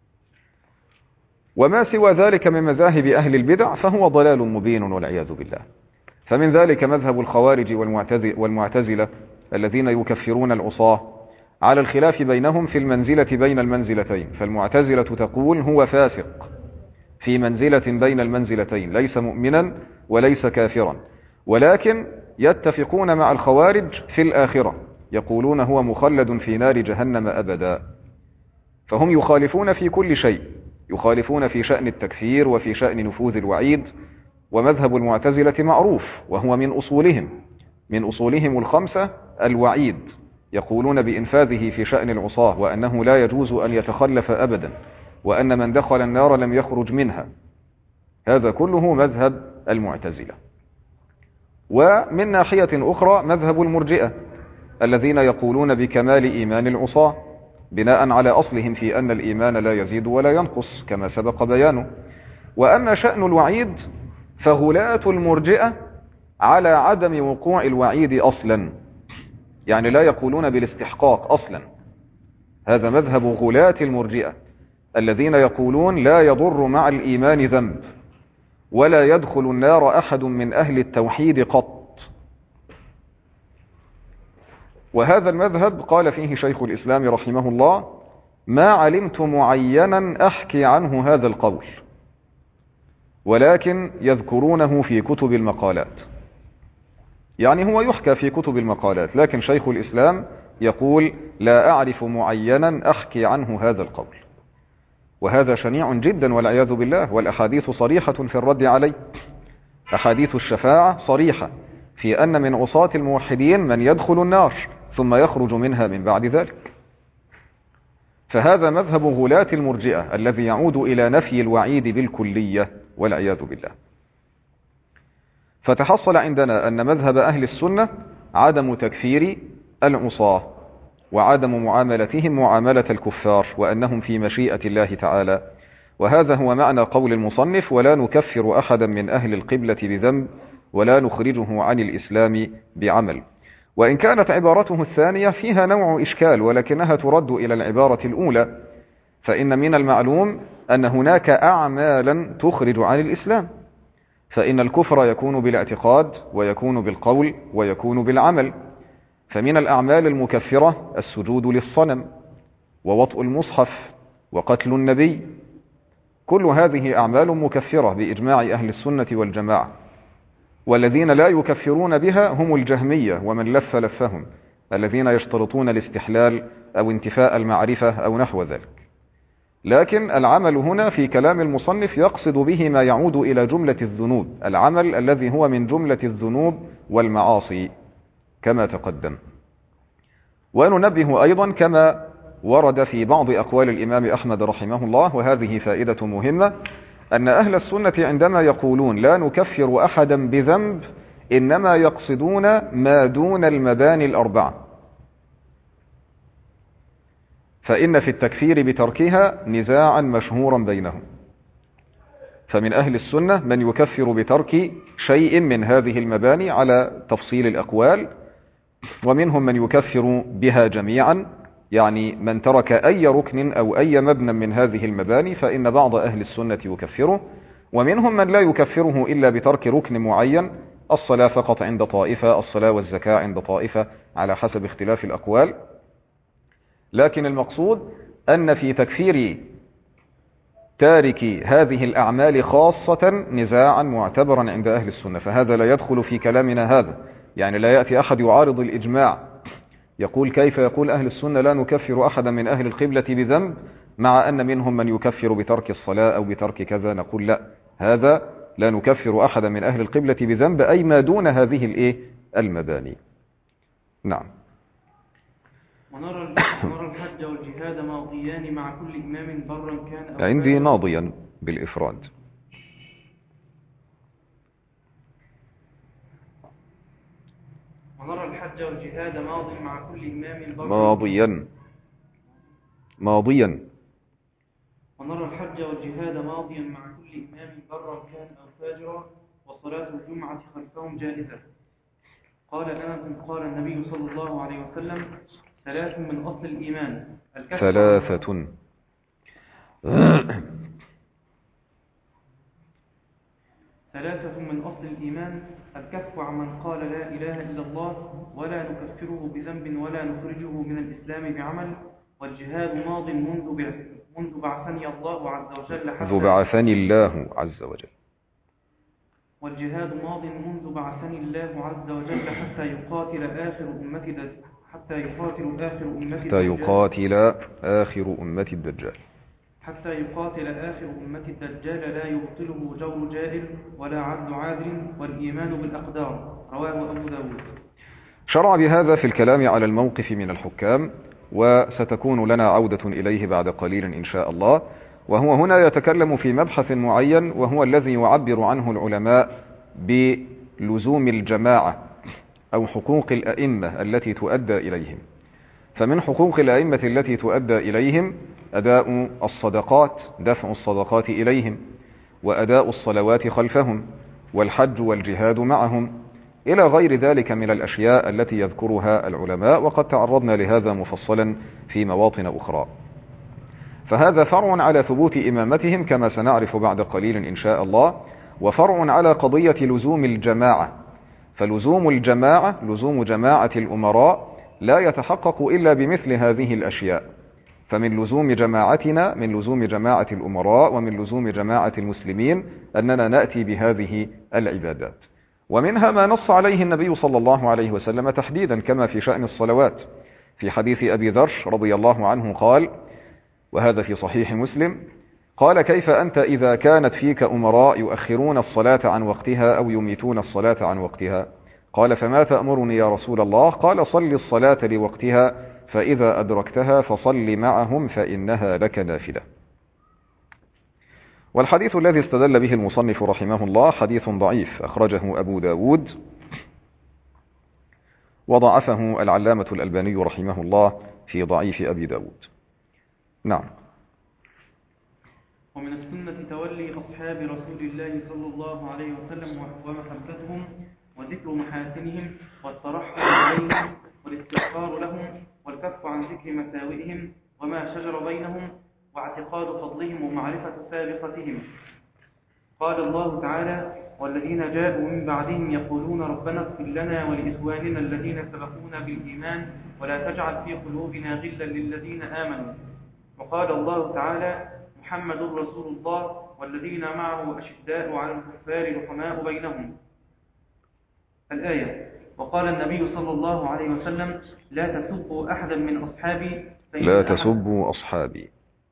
[SPEAKER 2] وما سوى ذلك من مذاهب أهل البدع فهو ضلال مبين والعياذ بالله. فمن ذلك مذهب الخوارج والمعتزلة الذين يكفرون العصاة على الخلاف بينهم في المنزلة بين المنزلتين. فالمعتزلة تقول هو فاسق في منزلة بين المنزلتين، ليس مؤمنا وليس كافرا، ولكن يتفقون مع الخوارج في الآخرة، يقولون هو مخلد في نار جهنم أبدا. فهم يخالفون في كل شيء، يخالفون في شأن التكفير وفي شأن نفوذ الوعيد. ومذهب المعتزلة معروف، وهو من أصولهم الخمسة الوعيد، يقولون بإنفاذه في شأن العصاة، وأنه لا يجوز أن يتخلف أبدا، وأن من دخل النار لم يخرج منها. هذا كله مذهب المعتزلة. ومن ناحية أخرى مذهب المرجئة الذين يقولون بكمال إيمان العصاة بناء على أصلهم في أن الإيمان لا يزيد ولا ينقص كما سبق بيانه. وأما شأن الوعيد فغلاة المرجئة على عدم وقوع الوعيد أصلا، يعني لا يقولون بالاستحقاق أصلا. هذا مذهب غلاة المرجئة الذين يقولون لا يضر مع الإيمان ذنب، ولا يدخل النار أحد من أهل التوحيد قط. وهذا المذهب قال فيه شيخ الإسلام رحمه الله: ما علمت معينا أحكي عنه هذا القول، ولكن يذكرونه في كتب المقالات. يعني هو يحكى في كتب المقالات، لكن شيخ الإسلام يقول لا أعرف معينا أحكي عنه هذا القول. وهذا شنيع جدا والعياذ بالله. والأحاديث صريحة في الرد عليه. أحاديث الشفاعة صريحة في أن من عصاة الموحدين من يدخل النار ثم يخرج منها من بعد ذلك. فهذا مذهب غلاة المرجئة الذي يعود إلى نفي الوعيد بالكلية والعياذ بالله. فتحصل عندنا أن مذهب أهل السنة عدم تكفير العصاة، وعدم معاملتهم معاملة الكفار، وأنهم في مشيئة الله تعالى. وهذا هو معنى قول المصنف: ولا نكفر أحدا من أهل القبلة بذنب ولا نخرجه عن الإسلام بعمل. وإن كانت عبارته الثانية فيها نوع إشكال، ولكنها ترد إلى العبارة الأولى. فإن من المعلوم أن هناك أعمالا تخرج عن الإسلام، فإن الكفر يكون بالاعتقاد ويكون بالقول ويكون بالعمل. فمن الأعمال المكفرة السجود للصنم، ووطء المصحف، وقتل النبي. كل هذه أعمال مكفرة بإجماع أهل السنة والجماعة. والذين لا يكفرون بها هم الجهمية ومن لف لفهم، الذين يشترطون الاستحلال أو انتفاء المعرفة أو نحو ذلك. لكن العمل هنا في كلام المصنف يقصد به ما يعود إلى جملة الذنوب، العمل الذي هو من جملة الذنوب والمعاصي كما تقدم. وننبه أيضا كما ورد في بعض أقوال الإمام أحمد رحمه الله، وهذه فائدة مهمة، أن أهل السنة عندما يقولون لا نكفر أحدا بذنب إنما يقصدون ما دون المباني الأربعة. فإن في التكفير بتركها نزاعا مشهورا بينهم. فمن أهل السنة من يكفر بترك شيء من هذه المباني على تفصيل الأقوال، ومنهم من يكفر بها جميعا، يعني من ترك أي ركن أو أي مبنى من هذه المباني فإن بعض أهل السنة يكفره. ومنهم من لا يكفره إلا بترك ركن معين، الصلاة فقط عند طائفة، الصلاة والزكاة عند طائفة، على حسب اختلاف الأقوال. لكن المقصود أن في تكفير تارك هذه الأعمال خاصة نزاعا معتبرا عند أهل السنة، فهذا لا يدخل في كلامنا هذا. يعني لا يأتي أحد يعارض الإجماع يقول كيف يقول أهل السنة لا نكفر أحدا من أهل القبلة بذنب مع أن منهم من يكفر بترك الصلاة أو بترك كذا. نقول لا، هذا لا نكفر أحدا من أهل القبلة بذنب، أي ما دون هذه المباني. نعم.
[SPEAKER 1] ونرى الحج والجهاد ماضيان مع كل إمام برا كان أو
[SPEAKER 2] عندي ماضيا بالإفراد.
[SPEAKER 1] ونرى الحج والجهاد ماضي مع كل إمام برا
[SPEAKER 2] ماضيا ماضيا.
[SPEAKER 1] ونرى الحج والجهاد ماضيا مع كل إمام برا كان أو فاجرا، وصلاة الجمعة خلفهم جائزة. قال أنس قال النبي صلى الله عليه وسلم: ثلاث من أصل الإيمان
[SPEAKER 2] ثلاثة
[SPEAKER 1] ثلاثة من أصل الإيمان: الكف عمن قال لا إله إلا الله ولا نكفره بذنب ولا نخرجه من الإسلام بعمل، والجهاد ماض منذ بعثني الله عز وجل
[SPEAKER 2] منذ بعثني الله عز وجل
[SPEAKER 1] والجهاد ماض منذ بعثني الله عز وجل حتى يقاتل آخر أمة الدجال لا يبطله جور جائر ولا عدل عادل والإيمان بالأقدار. رواه أبو داود.
[SPEAKER 2] شرع بهذا في الكلام على الموقف من الحكام، وستكون لنا عودة إليه بعد قليل إن شاء الله. وهو هنا يتكلم في مبحث معين، وهو الذي يعبر عنه العلماء بلزوم الجماعة أو حقوق الأئمة التي تؤدى إليهم. فمن حقوق الأئمة التي تؤدى إليهم أداء الصدقات، دفع الصدقات إليهم، وأداء الصلوات خلفهم، والحج والجهاد معهم، إلى غير ذلك من الأشياء التي يذكرها العلماء، وقد تعرضنا لهذا مفصلا في مواطن أخرى. فهذا فرع على ثبوت إمامتهم كما سنعرف بعد قليل إن شاء الله، وفرع على قضية لزوم الجماعة. فلزوم الجماعة، لزوم جماعة الأمراء، لا يتحقق إلا بمثل هذه الأشياء. فمن لزوم جماعتنا، من لزوم جماعة الأمراء ومن لزوم جماعة المسلمين، أننا نأتي بهذه العبادات. ومنها ما نص عليه النبي صلى الله عليه وسلم تحديدا كما في شأن الصلوات، في حديث أبي ذر رضي الله عنه قال، وهذا في صحيح مسلم، قال: كيف أنت إذا كانت فيك أمراء يؤخرون الصلاة عن وقتها أو يميتون الصلاة عن وقتها؟ قال: فما تأمرني يا رسول الله؟ قال: صل الصلاة لوقتها، فإذا أدركتها فصل معهم فإنها لك نافلة. والحديث الذي استدل به المصنف رحمه الله حديث ضعيف، أخرجه أبو داود، وضعفه العلامة الألباني رحمه الله في ضعيف أبي داود. نعم.
[SPEAKER 1] ومن السنة تولي أصحاب رسول الله صلى الله عليه وسلم ومحبتهم وذكر محاسنهم والترحم عليهم والاستغفار لهم والكف عن ذكر مساوئهم وما شجر بينهم واعتقاد فضلهم ومعرفة سابقتهم. قال الله تعالى: والذين جاءوا من بعدهم يقولون ربنا اغفر لنا ولإخواننا الذين سبقونا بالإيمان ولا تجعل في قلوبنا غلا للذين آمنوا. وقال الله تعالى: محمد رسول الله والذين معه أشداء على الكفار رحماء بينهم. الآية. وقال النبي صلى الله عليه وسلم: لا تسبوا أحدا من أصحابي،
[SPEAKER 2] لا تسبوا أصحابي.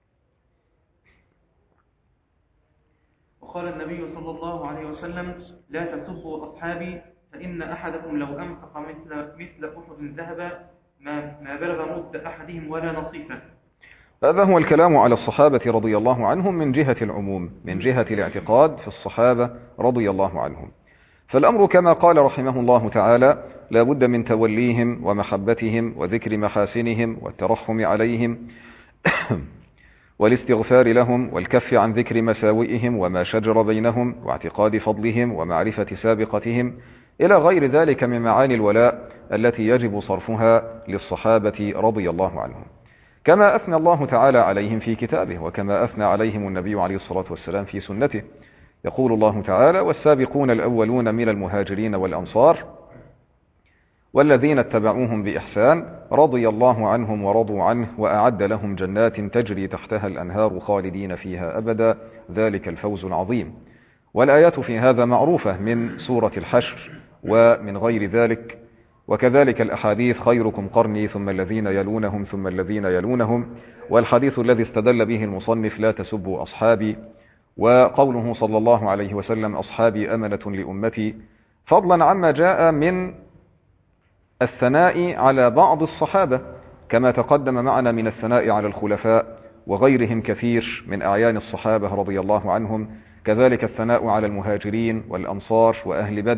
[SPEAKER 1] وقال النبي صلى الله عليه وسلم: لا تسبوا أصحابي، فإن أحدكم لو أنفق مثل أحد ذهبا ما بلغ مد أحدهم ولا نصيفه.
[SPEAKER 2] هذا هو الكلام على الصحابة رضي الله عنهم من جهة العموم، من جهة الاعتقاد في الصحابة رضي الله عنهم. فالأمر كما قال رحمه الله تعالى: لا بد من توليهم ومحبتهم وذكر محاسنهم والترحم عليهم والاستغفار لهم والكف عن ذكر مساوئهم وما شجر بينهم واعتقاد فضلهم ومعرفة سابقتهم، إلى غير ذلك من معاني الولاء التي يجب صرفها للصحابة رضي الله عنهم، كما أثنى الله تعالى عليهم في كتابه، وكما أثنى عليهم النبي عليه الصلاة والسلام في سنته. يقول الله تعالى: والسابقون الأولون من المهاجرين والأنصار والذين اتبعوهم بإحسان رضي الله عنهم ورضوا عنه وأعد لهم جنات تجري تحتها الأنهار خالدين فيها أبدا، ذلك الفوز العظيم. والآيات في هذا معروفة من سورة الحشر ومن غير ذلك، وكذلك الأحاديث: خيركم قرني ثم الذين يلونهم ثم الذين يلونهم. والحديث الذي استدل به المصنف: لا تسبوا أصحابي، وقوله صلى الله عليه وسلم: أصحابي أمنة لأمتي، فضلا عما جاء من الثناء على بعض الصحابة كما تقدم معنا من الثناء على الخلفاء وغيرهم كثير من أعيان الصحابة رضي الله عنهم، كذلك الثناء على المهاجرين والأنصار وأهل بدر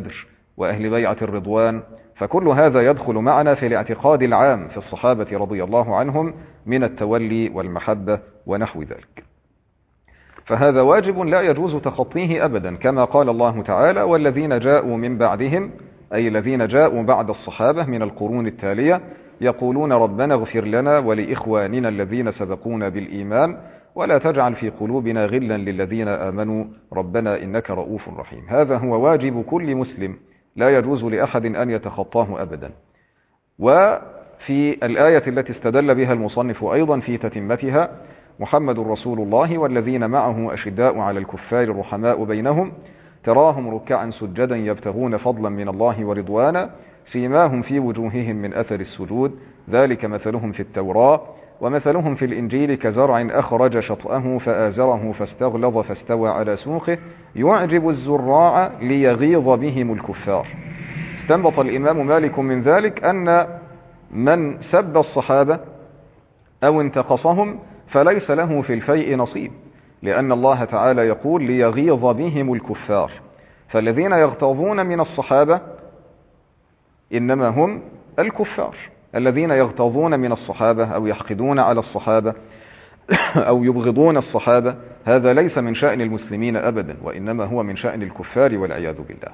[SPEAKER 2] وأهل بيعة الرضوان، فكل هذا يدخل معنا في الاعتقاد العام في الصحابة رضي الله عنهم من التولي والمحبة ونحو ذلك. فهذا واجب لا يجوز تخطيه أبدا، كما قال الله تعالى: والذين جاءوا من بعدهم، أي الذين جاءوا بعد الصحابة من القرون التالية، يقولون ربنا اغفر لنا ولإخواننا الذين سبقونا بالإيمان ولا تجعل في قلوبنا غلا للذين آمنوا ربنا إنك رؤوف رحيم. هذا هو واجب كل مسلم، لا يجوز لأحد أن يتخطاه أبدا. وفي الآية التي استدل بها المصنف أيضا في تتمتها: محمد رسول الله والذين معه أشداء على الكفار رحماء بينهم تراهم ركعا سجدا يبتغون فضلا من الله ورضوانا سيماهم في وجوههم من أثر السجود ذلك مثلهم في التوراة ومثلهم في الإنجيل كزرع أخرج شطأه فآزره فاستغلظ فاستوى على سوقه يعجب الزراع ليغيظ بهم الكفار. استنبط الإمام مالك من ذلك أن من سب الصحابة أو انتقصهم فليس له في الفيء نصيب، لأن الله تعالى يقول ليغيظ بهم الكفار، فالذين يغتاظون من الصحابة إنما هم الكفار. الذين يغتاظون من الصحابة أو يحقدون على الصحابة أو يبغضون الصحابة هذا ليس من شأن المسلمين أبدا، وإنما هو من شأن الكفار والعياذ بالله.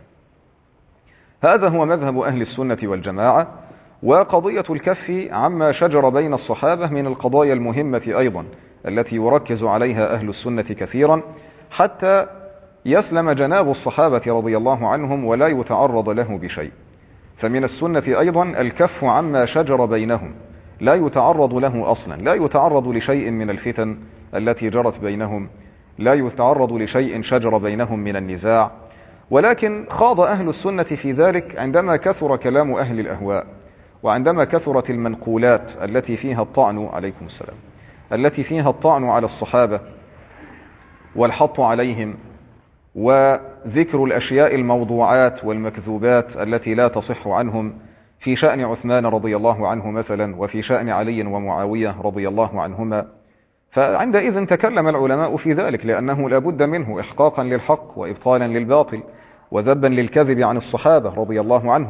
[SPEAKER 2] هذا هو مذهب أهل السنة والجماعة. وقضية الكف عما شجر بين الصحابة من القضايا المهمة أيضا التي يركز عليها أهل السنة كثيرا حتى يسلم جناب الصحابة رضي الله عنهم ولا يتعرض له بشيء. فمن السنة أيضا الكف عما شجر بينهم، لا يتعرض له أصلا، لا يتعرض لشيء من الفتن التي جرت بينهم، لا يتعرض لشيء شجر بينهم من النزاع. ولكن خاض أهل السنة في ذلك عندما كثر كلام أهل الأهواء، وعندما كثرت المنقولات التي فيها الطعن عليكم السلام التي فيها الطعن على الصحابة والحط عليهم وذكر الأشياء الموضوعات والمكذوبات التي لا تصح عنهم في شأن عثمان رضي الله عنه مثلا وفي شأن علي ومعاوية رضي الله عنهما. فعندئذ تكلم العلماء في ذلك لأنه لا بد منه إحقاقا للحق وإبطالا للباطل وذبا للكذب عن الصحابة رضي الله عنهم.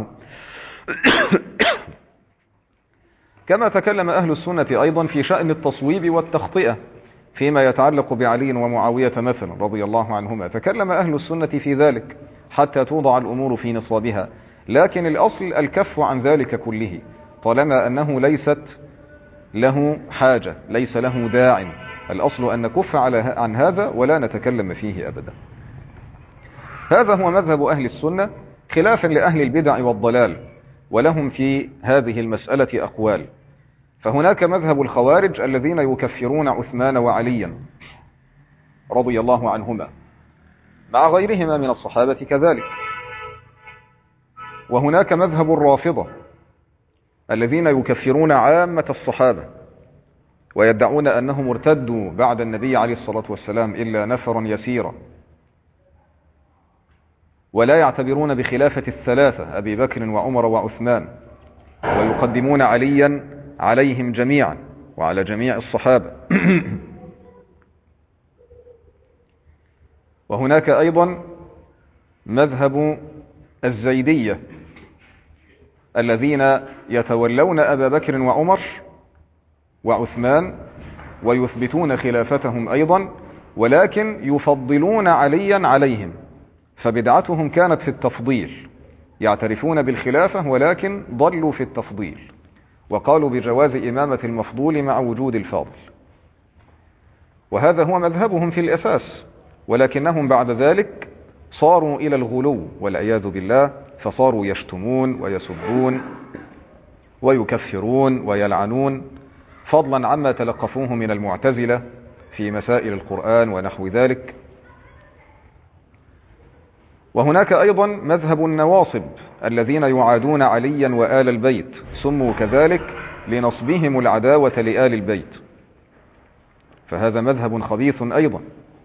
[SPEAKER 2] كما تكلم أهل السنة أيضا في شأن التصويب والتخطئة فيما يتعلق بعلي ومعاوية مثلا رضي الله عنهما، تكلم أهل السنة في ذلك حتى توضع الأمور في نصابها. لكن الأصل الكف عن ذلك كله طالما أنه ليست له حاجة، ليس له داع. الأصل أن نكف عن هذا ولا نتكلم فيه أبدا. هذا هو مذهب أهل السنة خلافا لأهل البدع والضلال، ولهم في هذه المسألة أقوال. فهناك مذهب الخوارج الذين يكفرون عثمان وعليا رضي الله عنهما مع غيرهما من الصحابة كذلك. وهناك مذهب الرافضة الذين يكفرون عامة الصحابة ويدعون أنهم ارتدوا بعد النبي عليه الصلاة والسلام إلا نفرا يسيرا، ولا يعتبرون بخلافة الثلاثة أبي بكر وعمر وعثمان، ويقدمون عليا عليهم جميعا وعلى جميع الصحابة. وهناك أيضا مذهب الزيدية الذين يتولون أبا بكر وعمر وعثمان ويثبتون خلافتهم أيضا، ولكن يفضلون عليا عليهم، فبدعتهم كانت في التفضيل، يعترفون بالخلافة ولكن ضلوا في التفضيل، وقالوا بجواز إمامة المفضول مع وجود الفاضل. وهذا هو مذهبهم في الأساس، ولكنهم بعد ذلك صاروا إلى الغلو والعياذ بالله، فصاروا يشتمون ويسبون ويكفرون ويلعنون، فضلا عما تلقفوه من المعتزلة في مسائل القرآن ونحو ذلك. وهناك أيضا مذهب النواصب الذين يعادون عليا وآل البيت، سموا كذلك لنصبهم العداوة لآل البيت، فهذا مذهب خبيث أيضا.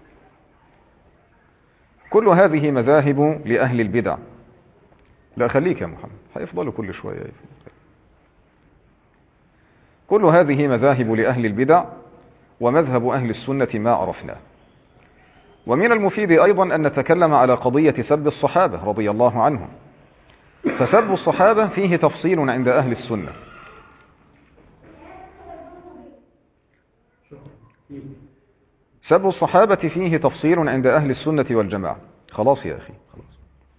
[SPEAKER 2] كل هذه مذاهب لأهل البدع. لا خليك يا محمد، هيفضلوا كل شوية. كل هذه مذاهب لأهل البدع، ومذهب أهل السنة ما عرفناه. ومن المفيد أيضا أن نتكلم على قضية سب الصحابة رضي الله عنهم، فسب الصحابة فيه تفصيل عند أهل السنة. سب الصحابة فيه تفصيل عند أهل السنة والجماعة. خلاص يا أخي خلاص.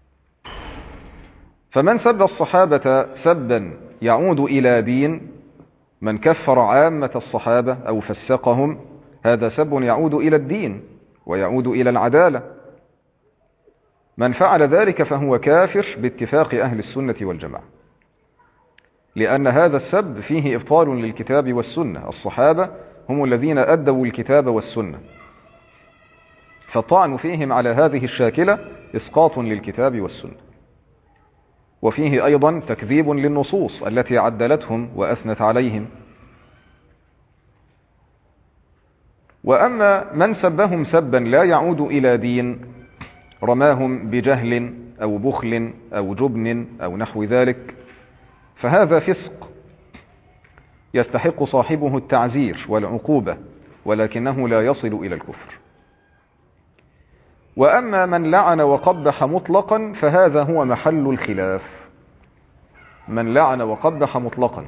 [SPEAKER 2] فمن سب الصحابة سبا يعود إلى دين، من كفر عامة الصحابة أو فسقهم، هذا سب يعود إلى الدين ويعود إلى العدالة. من فعل ذلك فهو كافر باتفاق أهل السنة والجماعة، لأن هذا السب فيه إبطال للكتاب والسنة. الصحابة هم الذين أدوا الكتاب والسنة، فالطعن فيهم على هذه الشاكلة إسقاط للكتاب والسنة، وفيه أيضا تكذيب للنصوص التي عدلتهم وأثنت عليهم. وأما من سبهم سبا لا يعود إلى دين، رماهم بجهل أو بخل أو جبن أو نحو ذلك، فهذا فسق يستحق صاحبه التعزير والعقوبة، ولكنه لا يصل إلى الكفر. وأما من لعن وقبح مطلقا فهذا هو محل الخلاف. من لعن وقبح مطلقا،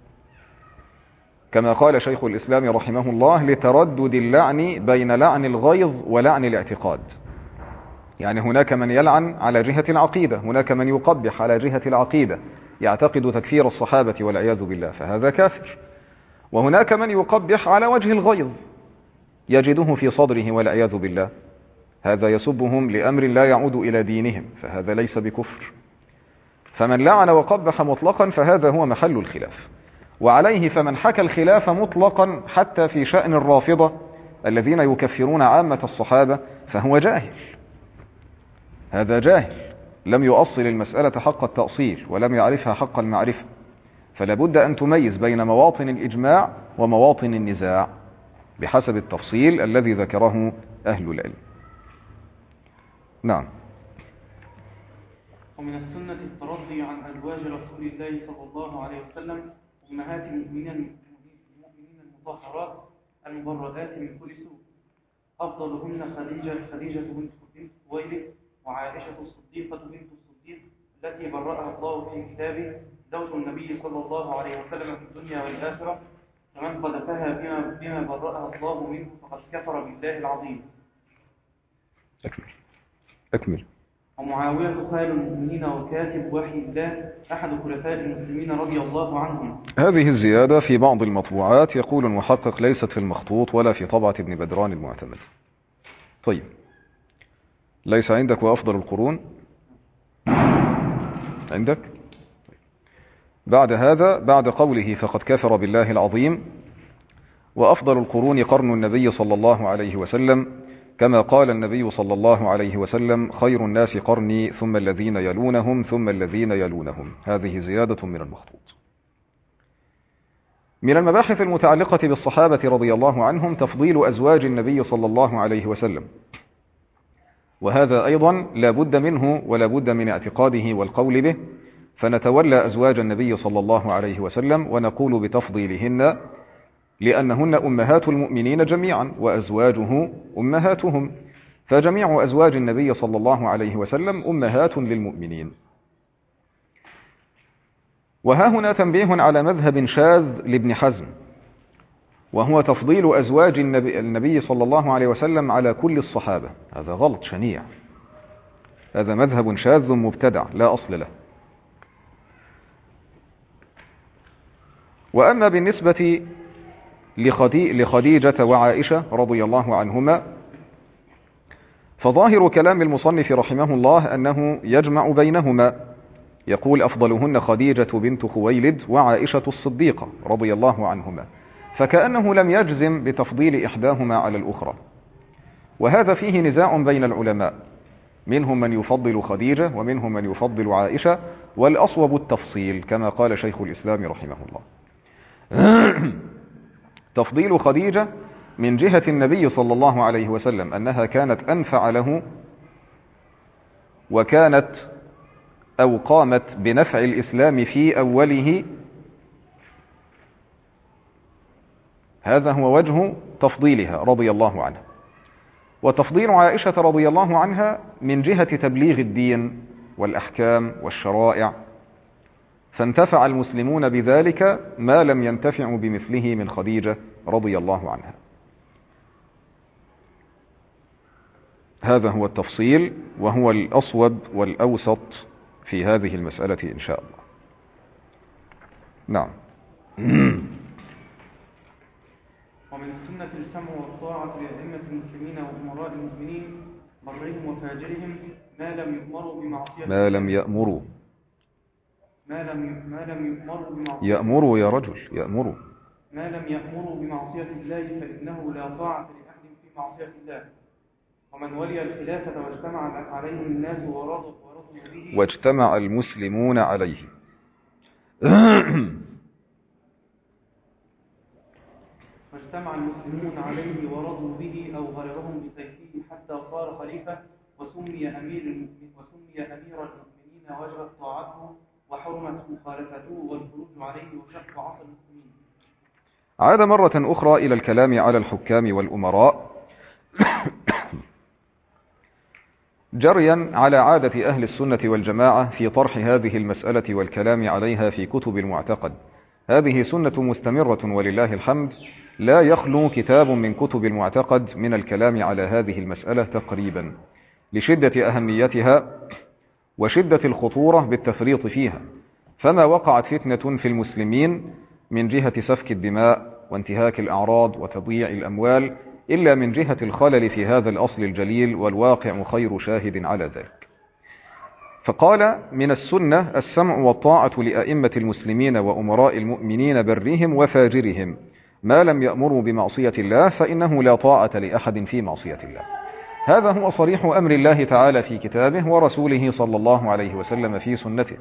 [SPEAKER 2] كما قال شيخ الإسلام رحمه الله: لتردد اللعن بين لعن الغيظ ولعن الاعتقاد. يعني هناك من يلعن على جهة العقيدة، هناك من يقبح على جهة العقيدة يعتقد تكفير الصحابة والعياذ بالله، فهذا كافر. وهناك من يقبح على وجه الغيظ يجده في صدره والعياذ بالله، هذا يسبهم لأمر لا يعود إلى دينهم، فهذا ليس بكفر. فمن لعن وقبح مطلقا فهذا هو محل الخلاف، وعليه فمن حكى الخلاف مطلقا حتى في شأن الرافضة الذين يكفرون عامة الصحابة فهو جاهل. هذا جاهل لم يؤصل المسألة حق التأصيل ولم يعرفها حق المعرفة. فلا بد أن تميز بين مواطن الإجماع ومواطن النزاع بحسب التفصيل الذي ذكره أهل العلم. نعم.
[SPEAKER 1] ومن السنة الترضي عن أزواج رسول الله صلى الله عليه وسلم أمهات المؤمنين المطهرات المبرئات من كل سوء، أفضلهن خديجة بنت خويلد، وعائشة الصديقة بنت الصديق التي برأها الله في كتابه، زوج النبي صلى الله عليه وسلم في الدنيا والآخرة، فمن قذفها بما برأها الله منه فقد كفر بالله العظيم.
[SPEAKER 2] أكمل.
[SPEAKER 1] ومعاوية خال المؤمنين وكاتب وحي الله أحد خلفاء المسلمين رضي الله عنهم.
[SPEAKER 2] هذه الزيادة في بعض المطبوعات يقول المحقق ليست في المخطوط ولا في طبعة ابن بدران المعتمد. طيب، ليس عندك وأفضل القرون عندك؟ بعد هذا، بعد قوله فقد كفر بالله العظيم، وأفضل القرون قرن النبي صلى الله عليه وسلم، كما قال النبي صلى الله عليه وسلم: خير الناس قرني ثم الذين يلونهم ثم الذين يلونهم. هذه زيادة من المخطوط. من المباحث المتعلقة بالصحابة رضي الله عنهم تفضيل أزواج النبي صلى الله عليه وسلم، وهذا أيضا لا بد منه ولا بد من اعتقاده والقول به، فنتولى أزواج النبي صلى الله عليه وسلم ونقول بتفضيلهن لأنهن أمهات المؤمنين جميعا وأزواجه أمهاتهم، فجميع أزواج النبي صلى الله عليه وسلم أمهات للمؤمنين. وها هنا تنبيه على مذهب شاذ لابن حزم، وهو تفضيل أزواج النبي صلى الله عليه وسلم على كل الصحابة. هذا غلط شنيع، هذا مذهب شاذ مبتدع لا أصل له. وأما بالنسبة لخديجة وعائشة رضي الله عنهما، فظاهر كلام المصنف رحمه الله أنه يجمع بينهما، يقول أفضلهن خديجة بنت خويلد وعائشة الصديقة رضي الله عنهما، فكأنه لم يجزم بتفضيل إحداهما على الأخرى. وهذا فيه نزاع بين العلماء، منهم من يفضل خديجة ومنهم من يفضل عائشة، والأصوب التفصيل كما قال شيخ الإسلام رحمه الله. تفضيل خديجة من جهة النبي صلى الله عليه وسلم أنها كانت أنفع له، وكانت أو قامت بنفع الإسلام في أوله، هذا هو وجه تفضيلها رضي الله عنها. وتفضيل عائشة رضي الله عنها من جهة تبليغ الدين والأحكام والشرائع فانتفع المسلمون بذلك ما لم ينتفعوا بمثله من خديجة رضي الله عنها. هذا هو التفصيل، وهو الأصوب والأوسط في هذه المسألة إن شاء الله. نعم.
[SPEAKER 1] ومن السنة السمع والطاعة لأئمة المسلمين وأمراء المؤمنين برهم وفاجرهم ما لم يأمروا بمعصية
[SPEAKER 2] يأمروا يا رجل، يأمروا
[SPEAKER 1] ما لم يأمروا بمعصية الله، فإنه لا طاعة لأحد في معصية الله. ومن ولي الخلافة واجتمع عليه الناس ورضوا به
[SPEAKER 2] واجتمع المسلمون عليه
[SPEAKER 1] ورضوا به أو غلبهم بسيفه حتى صار خليفة وسمي أمير المؤمنين، وجبت طاعته وحرمت مخالفته والخروج عليه وشق عصا المسلمين.
[SPEAKER 2] عاد مرة أخرى إلى الكلام على الحكام والأمراء جريا على عادة أهل السنة والجماعة في طرح هذه المسألة والكلام عليها في كتب المعتقد. هذه سنة مستمرة ولله الحمد، لا يخلو كتاب من كتب المعتقد من الكلام على هذه المسألة تقريبا، لشدة أهميتها وشدة الخطورة بالتفريط فيها. فما وقعت فتنة في المسلمين من جهة سفك الدماء وانتهاك الأعراض وتضييع الأموال إلا من جهة الخلل في هذا الأصل الجليل، والواقع خير شاهد على ذلك. فقال: من السنة السمع والطاعة لأئمة المسلمين وأمراء المؤمنين برهم وفاجرهم ما لم يأمروا بمعصية الله، فإنه لا طاعة لأحد في معصية الله. هذا هو صريح أمر الله تعالى في كتابه ورسوله صلى الله عليه وسلم في سنته.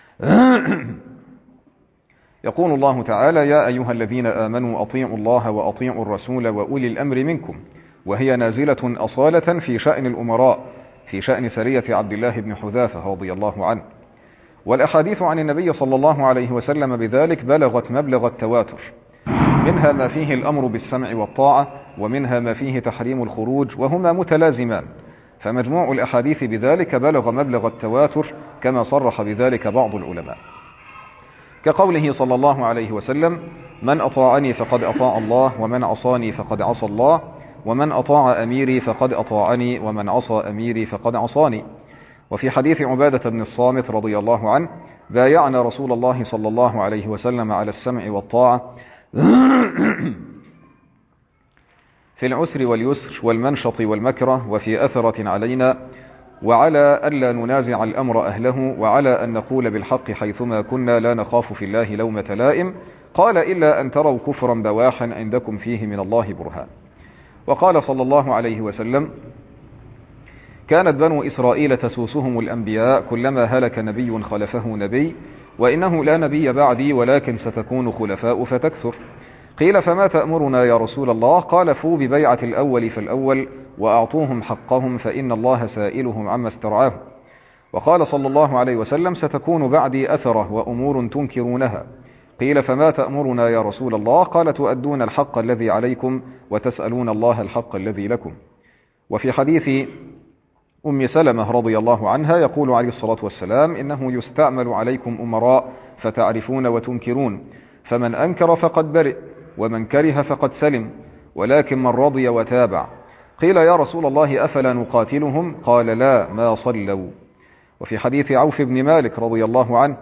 [SPEAKER 2] يقول الله تعالى: يا أيها الذين آمنوا أطيعوا الله وأطيعوا الرسول وأولي الأمر منكم، وهي نازلة أصالة في شأن الأمراء، في شأن سرية عبد الله بن حذافة رضي الله عنه. والأحاديث عن النبي صلى الله عليه وسلم بذلك بلغت مبلغ التواتر، منها ما فيه الأمر بالسمع والطاعة، ومنها ما فيه تحريم الخروج، وهما متلازمان. فمجموع الأحاديث بذلك بلغ مبلغ التواتر، كما صرح بذلك بعض العلماء، كقوله صلى الله عليه وسلم: من أطاعني فقد أطاع الله، ومن عصاني فقد عصى الله، ومن أطاع أميري فقد أطاعني، ومن عصى أميري فقد عصاني. وفي حديث عبادة بن الصامت رضي الله عنه: بايعنا رسول الله صلى الله عليه وسلم على السمع والطاعة في العسر واليسر والمنشط والمكره، وفي أثرة علينا، وعلى ألا ننازع الأمر أهله، وعلى أن نقول بالحق حيثما كنا، لا نخاف في الله لومة لائم. قال: إلا أن تروا كفرا بواحا عندكم فيه من الله برهان. وقال صلى الله عليه وسلم: كانت بنو إسرائيل تسوسهم الأنبياء، كلما هلك نبي خلفه نبي، وإنه لا نبي بعدي، ولكن ستكون خلفاء فتكثر. قيل: فما تأمرنا يا رسول الله؟ قال: فوا ببيعة الأول فالأول، وأعطوهم حقهم، فإن الله سائلهم عما استرعاه. وقال صلى الله عليه وسلم: ستكون بعدي أثرة وأمور تنكرونها. قيل: فما تأمرنا يا رسول الله؟ قال: تؤدون الحق الذي عليكم، وتسألون الله الحق الذي لكم. وفي حديث أم سلمة رضي الله عنها يقول عليه الصلاة والسلام: إنه يستعمل عليكم أمراء فتعرفون وتنكرون، فمن أنكر فقد برئ، ومن كره فقد سلم، ولكن من رضي وتابع. قيل: يا رسول الله أفلا نقاتلهم؟ قال: لا، ما صلوا. وفي حديث عوف بن مالك رضي الله عنه: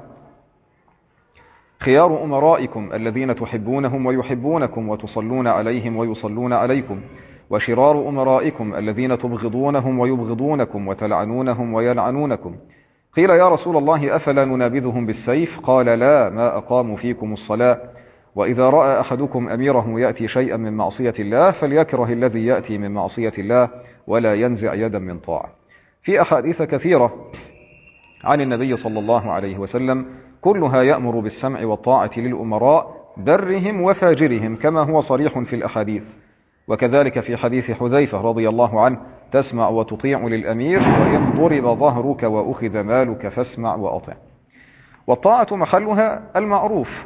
[SPEAKER 2] خيار أمرائكم الذين تحبونهم ويحبونكم، وتصلون عليهم ويصلون عليكم، وشرار أمرائكم الذين تبغضونهم ويبغضونكم، وتلعنونهم ويلعنونكم. قيل: يا رسول الله أفلا ننابذهم بالسيف؟ قال: لا، ما أقاموا فيكم الصلاة. وإذا رأى أحدكم أميره يأتي شيئا من معصية الله، فليكره الذي يأتي من معصية الله، ولا ينزع يدا من طاعة. في أحاديث كثيرة عن النبي صلى الله عليه وسلم كلها يأمر بالسمع والطاعة للأمراء برهم وفاجرهم، كما هو صريح في الأحاديث. وكذلك في حديث حذيفة رضي الله عنه: تسمع وتطيع للأمير، وإن ضرب ظهرك وأخذ مالك فاسمع وأطع. والطاعة محلها المعروف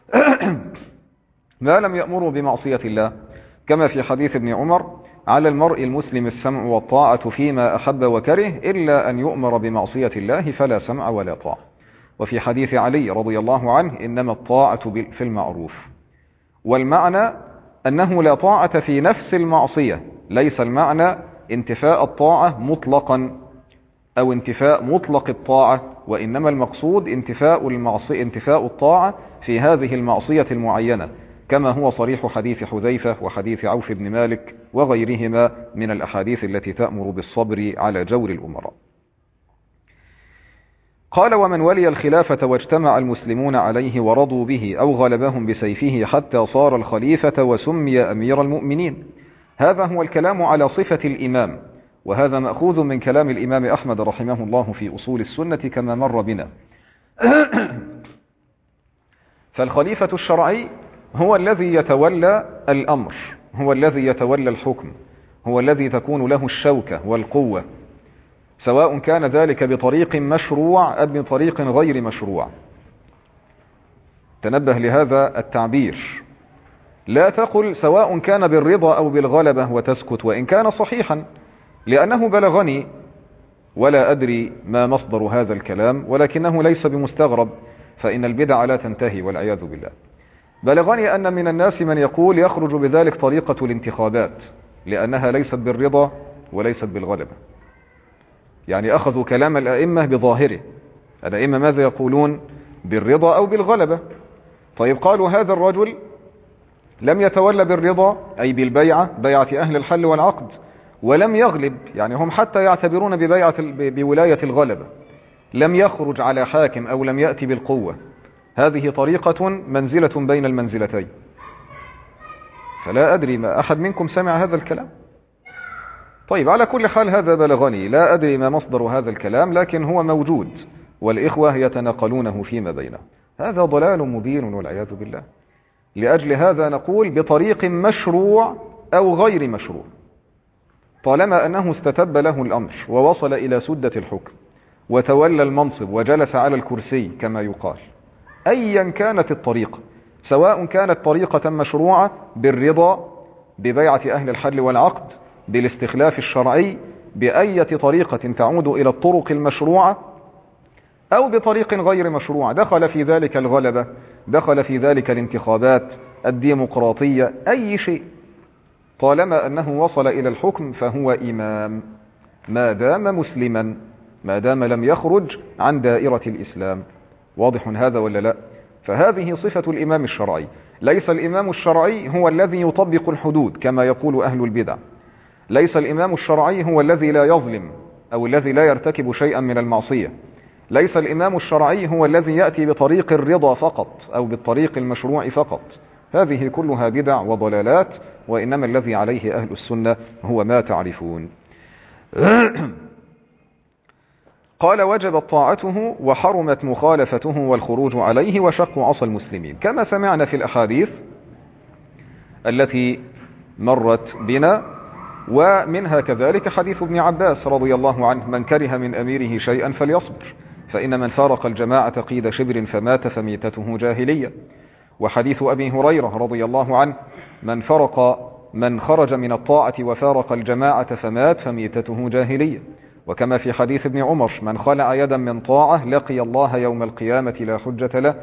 [SPEAKER 2] ما لم يأمروا بمعصية الله، كما في حديث ابن عمر: على المرء المسلم السمع والطاعة فيما أحب وكره، إلا أن يؤمر بمعصية الله فلا سمع ولا طاعة. وفي حديث علي رضي الله عنه إنما الطاعة في المعروف. والمعنى أنه لا طاعة في نفس المعصية، ليس المعنى انتفاء الطاعة مطلقا أو انتفاء مطلق الطاعة، وإنما المقصود انتفاء الطاعة في هذه المعصية المعينة، كما هو صريح حديث حذيفة وحديث عوف بن مالك وغيرهما من الأحاديث التي تأمر بالصبر على جور الأمراء. قال: ومن ولي الخلافة واجتمع المسلمون عليه ورضوا به أو غلبهم بسيفه حتى صار الخليفة وسمي أمير المؤمنين. هذا هو الكلام على صفة الإمام، وهذا مأخوذ من كلام الإمام أحمد رحمه الله في أصول السنة كما مر بنا. فالخليفة الشرعي هو الذي يتولى الأمر، هو الذي يتولى الحكم، هو الذي تكون له الشوكة والقوة، سواء كان ذلك بطريق مشروع أم بطريق غير مشروع. تنبه لهذا التعبير، لا تقل سواء كان بالرضا أو بالغلبة وتسكت، وإن كان صحيحا، لأنه بلغني ولا أدري ما مصدر هذا الكلام، ولكنه ليس بمستغرب، فإن البدع لا تنتهي والعياذ بالله. بلغني أن من الناس من يقول يخرج بذلك طريقة الانتخابات، لأنها ليست بالرضا وليست بالغلبة. يعني أخذوا كلام الأئمة بظاهره، الأئمة ماذا يقولون؟ بالرضا أو بالغلبة. طيب قالوا هذا الرجل لم يتولى بالرضا أي بالبيعة، بيعة أهل الحل والعقد، ولم يغلب، يعني هم حتى يعتبرون بولاية الغلبة، لم يخرج على حاكم أو لم يأتي بالقوة. هذه طريقة منزلة بين المنزلتين. فلا أدري ما أحد منكم سمع هذا الكلام. طيب على كل حال هذا بلغني، لا أدري ما مصدر هذا الكلام، لكن هو موجود والإخوة يتناقلونه فيما بينهم. هذا ضلال مبين والعياذ بالله. لأجل هذا نقول بطريق مشروع أو غير مشروع، طالما أنه استتب له الأمر ووصل إلى سدة الحكم وتولى المنصب وجلس على الكرسي كما يقال، أيا كانت الطريقة، سواء كانت طريقة مشروعة بالرضا، ببيعة أهل الحل والعقد، بالاستخلاف الشرعي، بأية طريقة تعود إلى الطرق المشروعة، أو بطريق غير مشروع، دخل في ذلك الغلبة، دخل في ذلك الانتخابات، الديمقراطية، أي شيء، طالما أنه وصل إلى الحكم فهو إمام، ما دام مسلما، ما دام لم يخرج عن دائرة الإسلام. واضح هذا ولا لا؟ فهذه صفة الإمام الشرعي. ليس الإمام الشرعي هو الذي يطبق الحدود كما يقول أهل البدع، ليس الإمام الشرعي هو الذي لا يظلم أو الذي لا يرتكب شيئا من المعصية، ليس الإمام الشرعي هو الذي يأتي بطريق الرضا فقط أو بالطريق المشروع فقط. هذه كلها بدع وضلالات، وإنما الذي عليه أهل السنة هو ما تعرفون. قال: وجبت طاعته وحرمت مخالفته والخروج عليه وشق عصا المسلمين، كما سمعنا في الأحاديث التي مرت بنا، ومنها كذلك حديث ابن عباس رضي الله عنه: من كره من أميره شيئا فليصبر، فإن من فارق الجماعة قيد شبر فمات فميتته جاهلية. وحديث أبي هريرة رضي الله عنه: من خرج من الطاعة وفارق الجماعة فمات فميتته جاهلية. وكما في حديث ابن عمر: من خلع يدا من طاعة لقي الله يوم القيامة لا حجة له،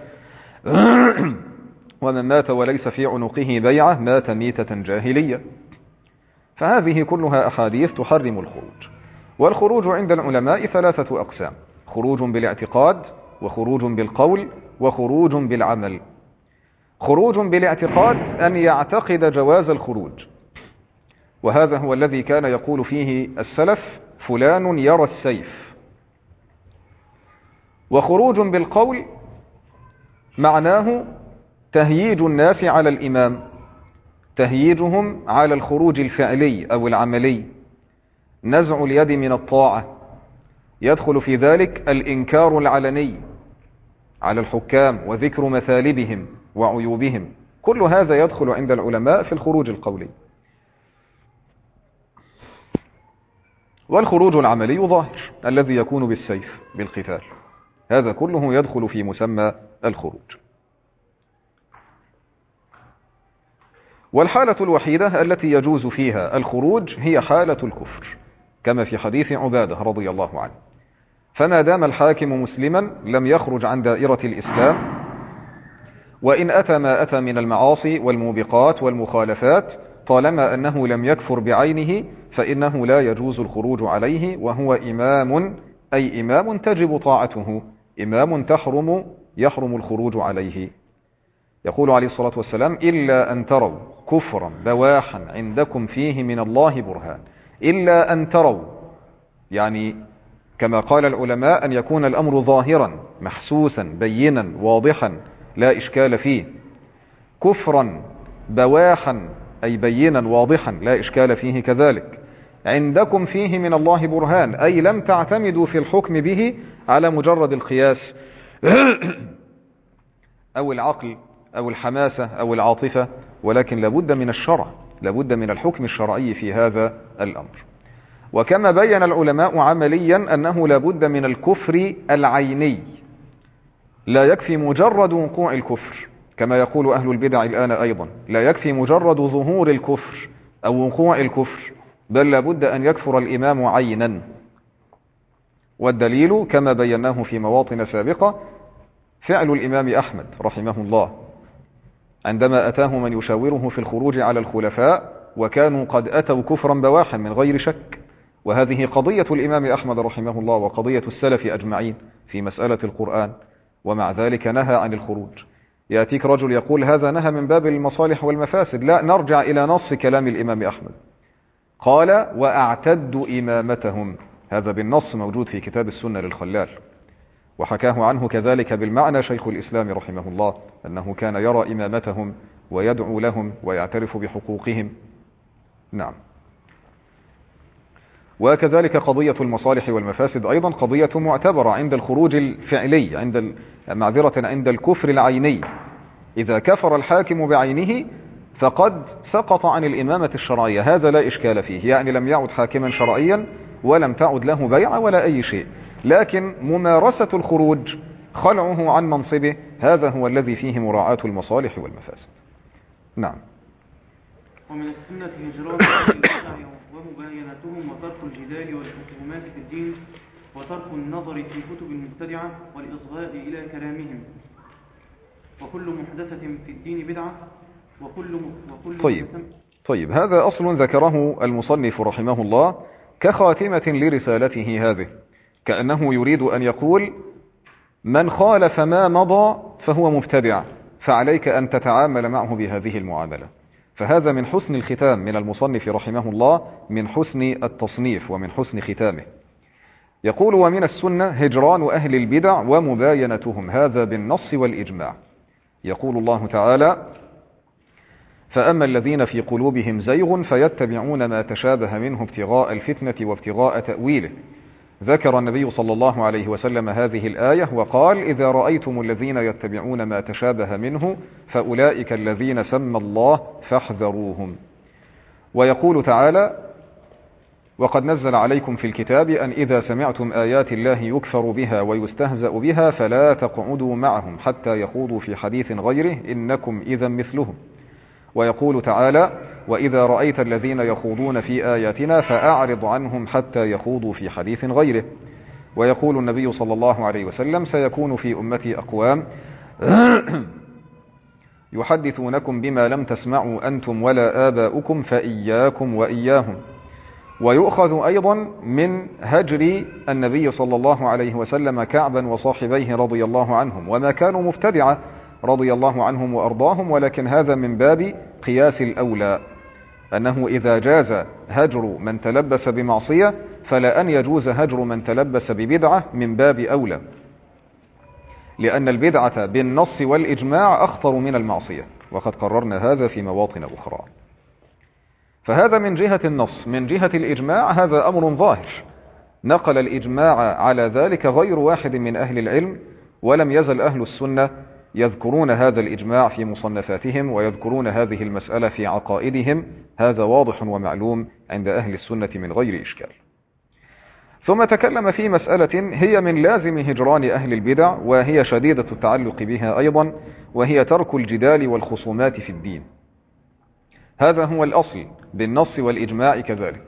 [SPEAKER 2] ومن مات وليس في عنقه بيعة مات ميتة جاهلية. فهذه كلها أحاديث تحرم الخروج. والخروج عند العلماء ثلاثة أقسام: خروج بالاعتقاد، وخروج بالقول، وخروج بالعمل. خروج بالاعتقاد أن يعتقد جواز الخروج، وهذا هو الذي كان يقول فيه السلف: فلان يرى السيف. وخروج بالقول معناه تهييج الناس على الإمام، تهييجهم على الخروج الفعلي أو العملي، نزع اليد من الطاعة، يدخل في ذلك الإنكار العلني على الحكام وذكر مثالبهم وعيوبهم، كل هذا يدخل عند العلماء في الخروج القولي. والخروج العملي ظاهر الذي يكون بالسيف بالقتال، هذا كله يدخل في مسمى الخروج. والحالة الوحيدة التي يجوز فيها الخروج هي حالة الكفر، كما في حديث عبادة رضي الله عنه: فما دام الحاكم مسلما لم يخرج عن دائرة الإسلام، وإن أتى ما أتى من المعاصي والموبقات والمخالفات طالما أنه لم يكفر بعينه فإنه لا يجوز الخروج عليه، وهو إمام، أي إمام تجب طاعته، إمام يحرم الخروج عليه. يقول عليه الصلاة والسلام: إلا أن تروا كفرا بواحا عندكم فيه من الله برهان. إلا أن تروا، يعني كما قال العلماء أن يكون الأمر ظاهرا محسوسا بينا واضحا لا إشكال فيه. كفرا بواحا أي بينا واضحا لا إشكال فيه كذلك. عندكم فيه من الله برهان، أي لم تعتمدوا في الحكم به على مجرد القياس أو العقل أو الحماسة أو العاطفة، ولكن لابد من الشرع، لابد من الحكم الشرعي في هذا الأمر. وكما بين العلماء عمليا أنه لابد من الكفر العيني، لا يكفي مجرد وقوع الكفر، كما يقول أهل البدع الآن أيضا، لا يكفي مجرد ظهور الكفر أو وقوع الكفر، بل لابد أن يكفر الإمام عينا. والدليل كما بيناه في مواطن سابقة فعل الإمام أحمد رحمه الله عندما أتاه من يشاوره في الخروج على الخلفاء وكانوا قد أتوا كفرا بواحا من غير شك. وهذه قضية الإمام أحمد رحمه الله وقضية السلف أجمعين في مسألة القرآن، ومع ذلك نهى عن الخروج. يأتيك رجل يقول هذا نهى من باب المصالح والمفاسد، لا، نرجع إلى نص كلام الإمام أحمد، قال: وأعتد إمامتهم، هذا بالنص موجود في كتاب السنة للخلال، وحكاه عنه كذلك بالمعنى شيخ الإسلام رحمه الله أنه كان يرى إمامتهم ويدعو لهم ويعترف بحقوقهم. نعم. وكذلك قضية المصالح والمفاسد أيضا قضية معتبرة عند الخروج الفعلي، عند الكفر العيني. إذا كفر الحاكم بعينه فقد سقط عن الإمامة الشرعية، هذا لا إشكال فيه، يعني لم يعد حاكما شرعيا ولم تعد له بيعة ولا أي شيء. لكن ممارسة الخروج، خلعه عن منصبه، هذا هو الذي فيه مراعاة المصالح والمفاسد. نعم.
[SPEAKER 1] ومن السنة هجران أهل البدع ومباينتهم وترك الجدال والخصومات في الدين وترك النظر في كتب المبتدعة والإصغاء إلى كلامهم، وكل محدثة في الدين بدعة وكل
[SPEAKER 2] طيب هذا أصل ذكره المصنف رحمه الله كخاتمة لرسالته هذه، كأنه يريد أن يقول: من خالف ما مضى فهو مبتدع، فعليك أن تتعامل معه بهذه المعاملة. فهذا من حسن الختام من المصنف رحمه الله، من حسن التصنيف ومن حسن ختامه. يقول: ومن السنة هجران أهل البدع ومباينتهم، هذا بالنص والإجماع. يقول الله تعالى: فأما الذين في قلوبهم زيغ فيتبعون ما تشابه منه ابتغاء الفتنة وابتغاء تأويله. ذكر النبي صلى الله عليه وسلم هذه الآية وقال: إذا رأيتم الذين يتبعون ما تشابه منه فأولئك الذين سمى الله فاحذروهم. ويقول تعالى: وقد نزل عليكم في الكتاب أن إذا سمعتم آيات الله يكفر بها ويستهزأ بها فلا تقعدوا معهم حتى يخوضوا في حديث غيره إنكم إذا مثلهم. ويقول تعالى: وإذا رأيت الذين يخوضون في آياتنا فأعرض عنهم حتى يخوضوا في حديث غيره. ويقول النبي صلى الله عليه وسلم: سيكون في أمتي أقوام يحدثونكم بما لم تسمعوا أنتم ولا آباؤكم فإياكم وإياهم. ويؤخذ أيضا من هجر النبي صلى الله عليه وسلم كعبا وصاحبيه رضي الله عنهم، وما كانوا مبتدعة رضي الله عنهم وأرضاهم، ولكن هذا من باب قياس الأولى، أنه إذا جاز هجر من تلبس بمعصية فلا أن يجوز هجر من تلبس ببدعة من باب أولى، لأن البدعة بالنص والإجماع أخطر من المعصية، وقد قررنا هذا في مواطن أخرى. فهذا من جهة النص. من جهة الإجماع هذا أمر ظاهر، نقل الإجماع على ذلك غير واحد من أهل العلم، ولم يزل أهل السنة يذكرون هذا الإجماع في مصنفاتهم ويذكرون هذه المسألة في عقائدهم، هذا واضح ومعلوم عند أهل السنة من غير إشكال. ثم تكلم في مسألة هي من لازم هجران أهل البدع، وهي شديدة التعلق بها أيضا، وهي ترك الجدال والخصومات في الدين. هذا هو الأصل بالنص والإجماع كذلك.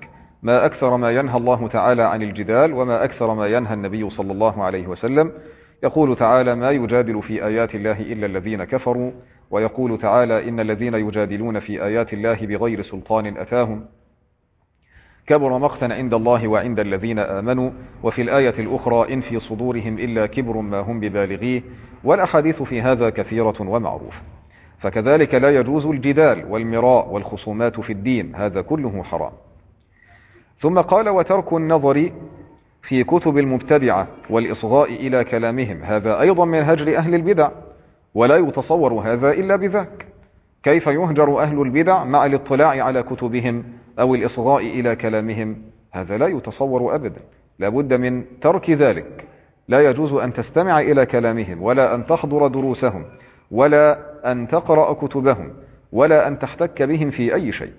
[SPEAKER 2] ما أكثر ما ينهى الله تعالى عن الجدال، وما أكثر ما ينهى النبي صلى الله عليه وسلم. يقول تعالى: ما يجادل في آيات الله إلا الذين كفروا. ويقول تعالى: إن الذين يجادلون في آيات الله بغير سلطان أتاهم كبر مقتا عند الله وعند الذين آمنوا. وفي الآية الأخرى: إن في صدورهم إلا كبر ما هم ببالغيه. والأحاديث في هذا كثيرة ومعروفة. فكذلك لا يجوز الجدال والمراء والخصومات في الدين، هذا كله حرام. ثم قال: وترك النظر في كتب المبتدعة والإصغاء إلى كلامهم، هذا أيضا من هجر أهل البدع، ولا يتصور هذا إلا بذاك. كيف يهجر أهل البدع مع الاطلاع على كتبهم أو الإصغاء إلى كلامهم؟ هذا لا يتصور أبدا، لا بد من ترك ذلك. لا يجوز أن تستمع إلى كلامهم، ولا أن تحضر دروسهم، ولا أن تقرأ كتبهم، ولا أن تحتك بهم في أي شيء.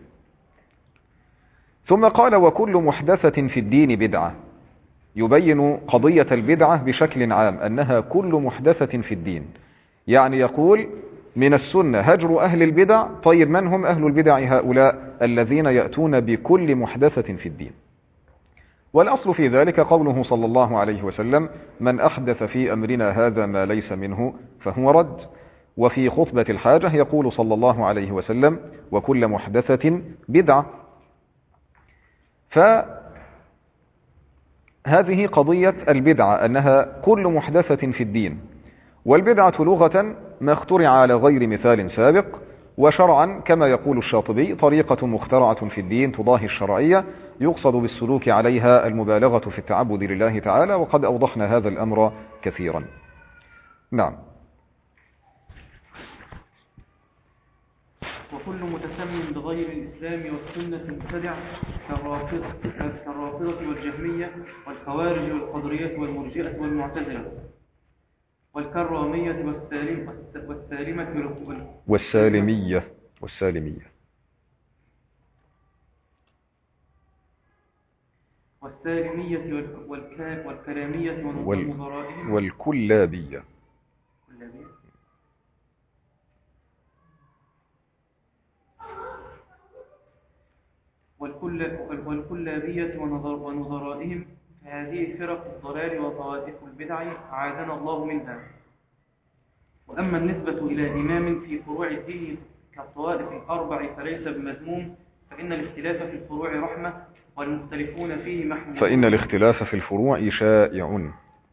[SPEAKER 2] ثم قال: وكل محدثة في الدين بدعة. يبين قضية البدعة بشكل عام، أنها كل محدثة في الدين. يعني يقول: من السنة هجر أهل البدع. طيب، من هم أهل البدع هؤلاء؟ الذين يأتون بكل محدثة في الدين. والأصل في ذلك قوله صلى الله عليه وسلم: من أحدث في أمرنا هذا ما ليس منه فهو رد. وفي خطبة الحاجة يقول صلى الله عليه وسلم: وكل محدثة بدعة. فهذه قضية البدعة، أنها كل محدثة في الدين. والبدعة لغة ما اخترع على غير مثال سابق، وشرعا كما يقول الشاطبي: طريقة مخترعة في الدين تضاهي الشرعية، يقصد بالسلوك عليها المبالغة في التعبد لله تعالى. وقد أوضحنا هذا الأمر كثيرا. نعم.
[SPEAKER 1] وكل متسم بغير الإسلام والسنة مبتدع، كالرافضة والجهمية والخوارج والقدرية والمرجئة والمعتزلة والكرامية والسالمية والكلامية
[SPEAKER 2] والكلابية
[SPEAKER 1] والكلابية ونظرائهم. هذه فرق الضلال وطوائف البدع أعاذنا الله منها. وأما النسبة إلى إمام في فروع الدين كالطوائف الأربع فليس بمذموم، فإن الاختلاف في الفروع رحمة والمختلفون فيه محمود.
[SPEAKER 2] فإن الاختلاف في الفروع شائع.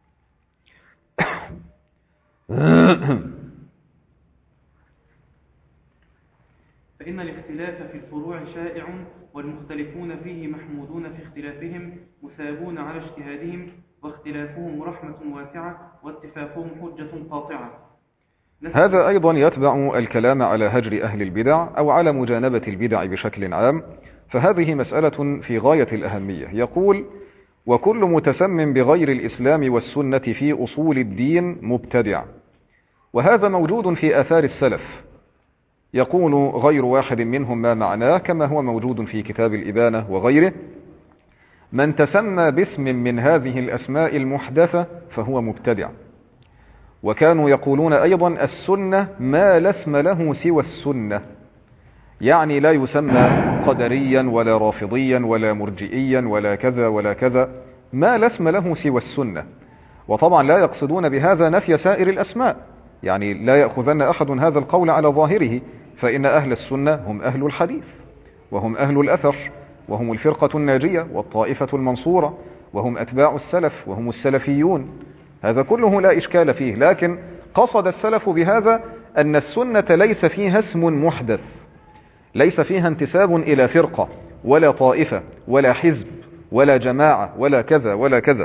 [SPEAKER 1] فإن الاختلاف في الفروع شائع والمختلفون فيه محمودون في اختلافهم، مثابون على اجتهادهم، واختلافهم رحمة واسعة واتفاقهم حجة قاطعة.
[SPEAKER 2] هذا أيضا يتبع الكلام على هجر أهل البدع أو على مجانبة البدع بشكل عام، فهذه مسألة في غاية الأهمية. يقول: وكل متسم بغير الإسلام والسنة في أصول الدين مبتدع. وهذا موجود في آثار السلف، يقول غير واحد منهم ما معناه، كما هو موجود في كتاب الإبانة وغيره: من تسمى باسم من هذه الأسماء المحدثة فهو مبتدع. وكانوا يقولون أيضا: السنة ما لا اسم له سوى السنة، يعني لا يسمى قدريا ولا رافضيا ولا مرجئيا ولا كذا ولا كذا، ما لا اسم له سوى السنة. وطبعا لا يقصدون بهذا نفي سائر الأسماء، يعني لا يأخذن أحد هذا القول على ظاهره، فإن أهل السنة هم أهل الحديث، وهم أهل الأثر، وهم الفرقة الناجية والطائفة المنصورة، وهم أتباع السلف، وهم السلفيون. هذا كله لا إشكال فيه، لكن قصد السلف بهذا أن السنة ليس فيها اسم محدث، ليس فيها انتساب إلى فرقة ولا طائفة ولا حزب ولا جماعة ولا كذا ولا كذا.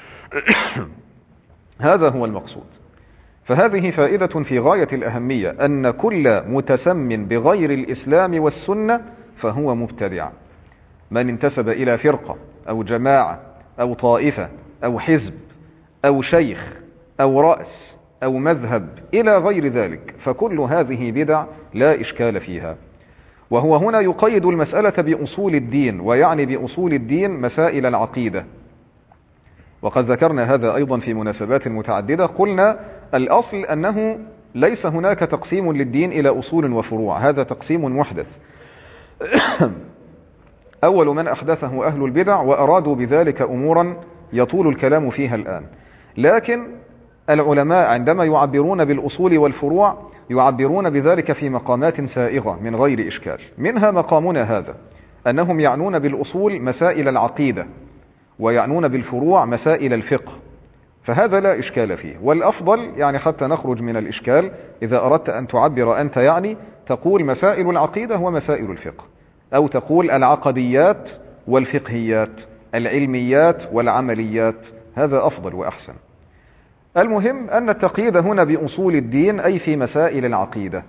[SPEAKER 2] هذا هو المقصود. فهذه فائدة في غاية الأهمية، أن كل متسم بغير الإسلام والسنة فهو مبتدع. من انتسب إلى فرقة أو جماعة أو طائفة أو حزب أو شيخ أو رأس أو مذهب إلى غير ذلك، فكل هذه بدع لا إشكال فيها. وهو هنا يقيد المسألة بأصول الدين، ويعني بأصول الدين مسائل العقيدة. وقد ذكرنا هذا أيضا في مناسبات متعددة. قلنا الأصل أنه ليس هناك تقسيم للدين إلى أصول وفروع، هذا تقسيم محدث. أول من أحدثه أهل البدع، وأرادوا بذلك أمورا يطول الكلام فيها الآن. لكن العلماء عندما يعبرون بالأصول والفروع يعبرون بذلك في مقامات سائغة من غير إشكال. منها مقامنا هذا، أنهم يعنون بالأصول مسائل العقيدة، ويعنون بالفروع مسائل الفقه، فهذا لا إشكال فيه. والأفضل يعني حتى نخرج من الإشكال، إذا أردت أن تعبر أنت يعني تقول مسائل العقيدة ومسائل الفقه، أو تقول العقديات والفقهيات، العلميات والعمليات، هذا أفضل وأحسن. المهم أن التقييد هنا بأصول الدين أي في مسائل العقيدة.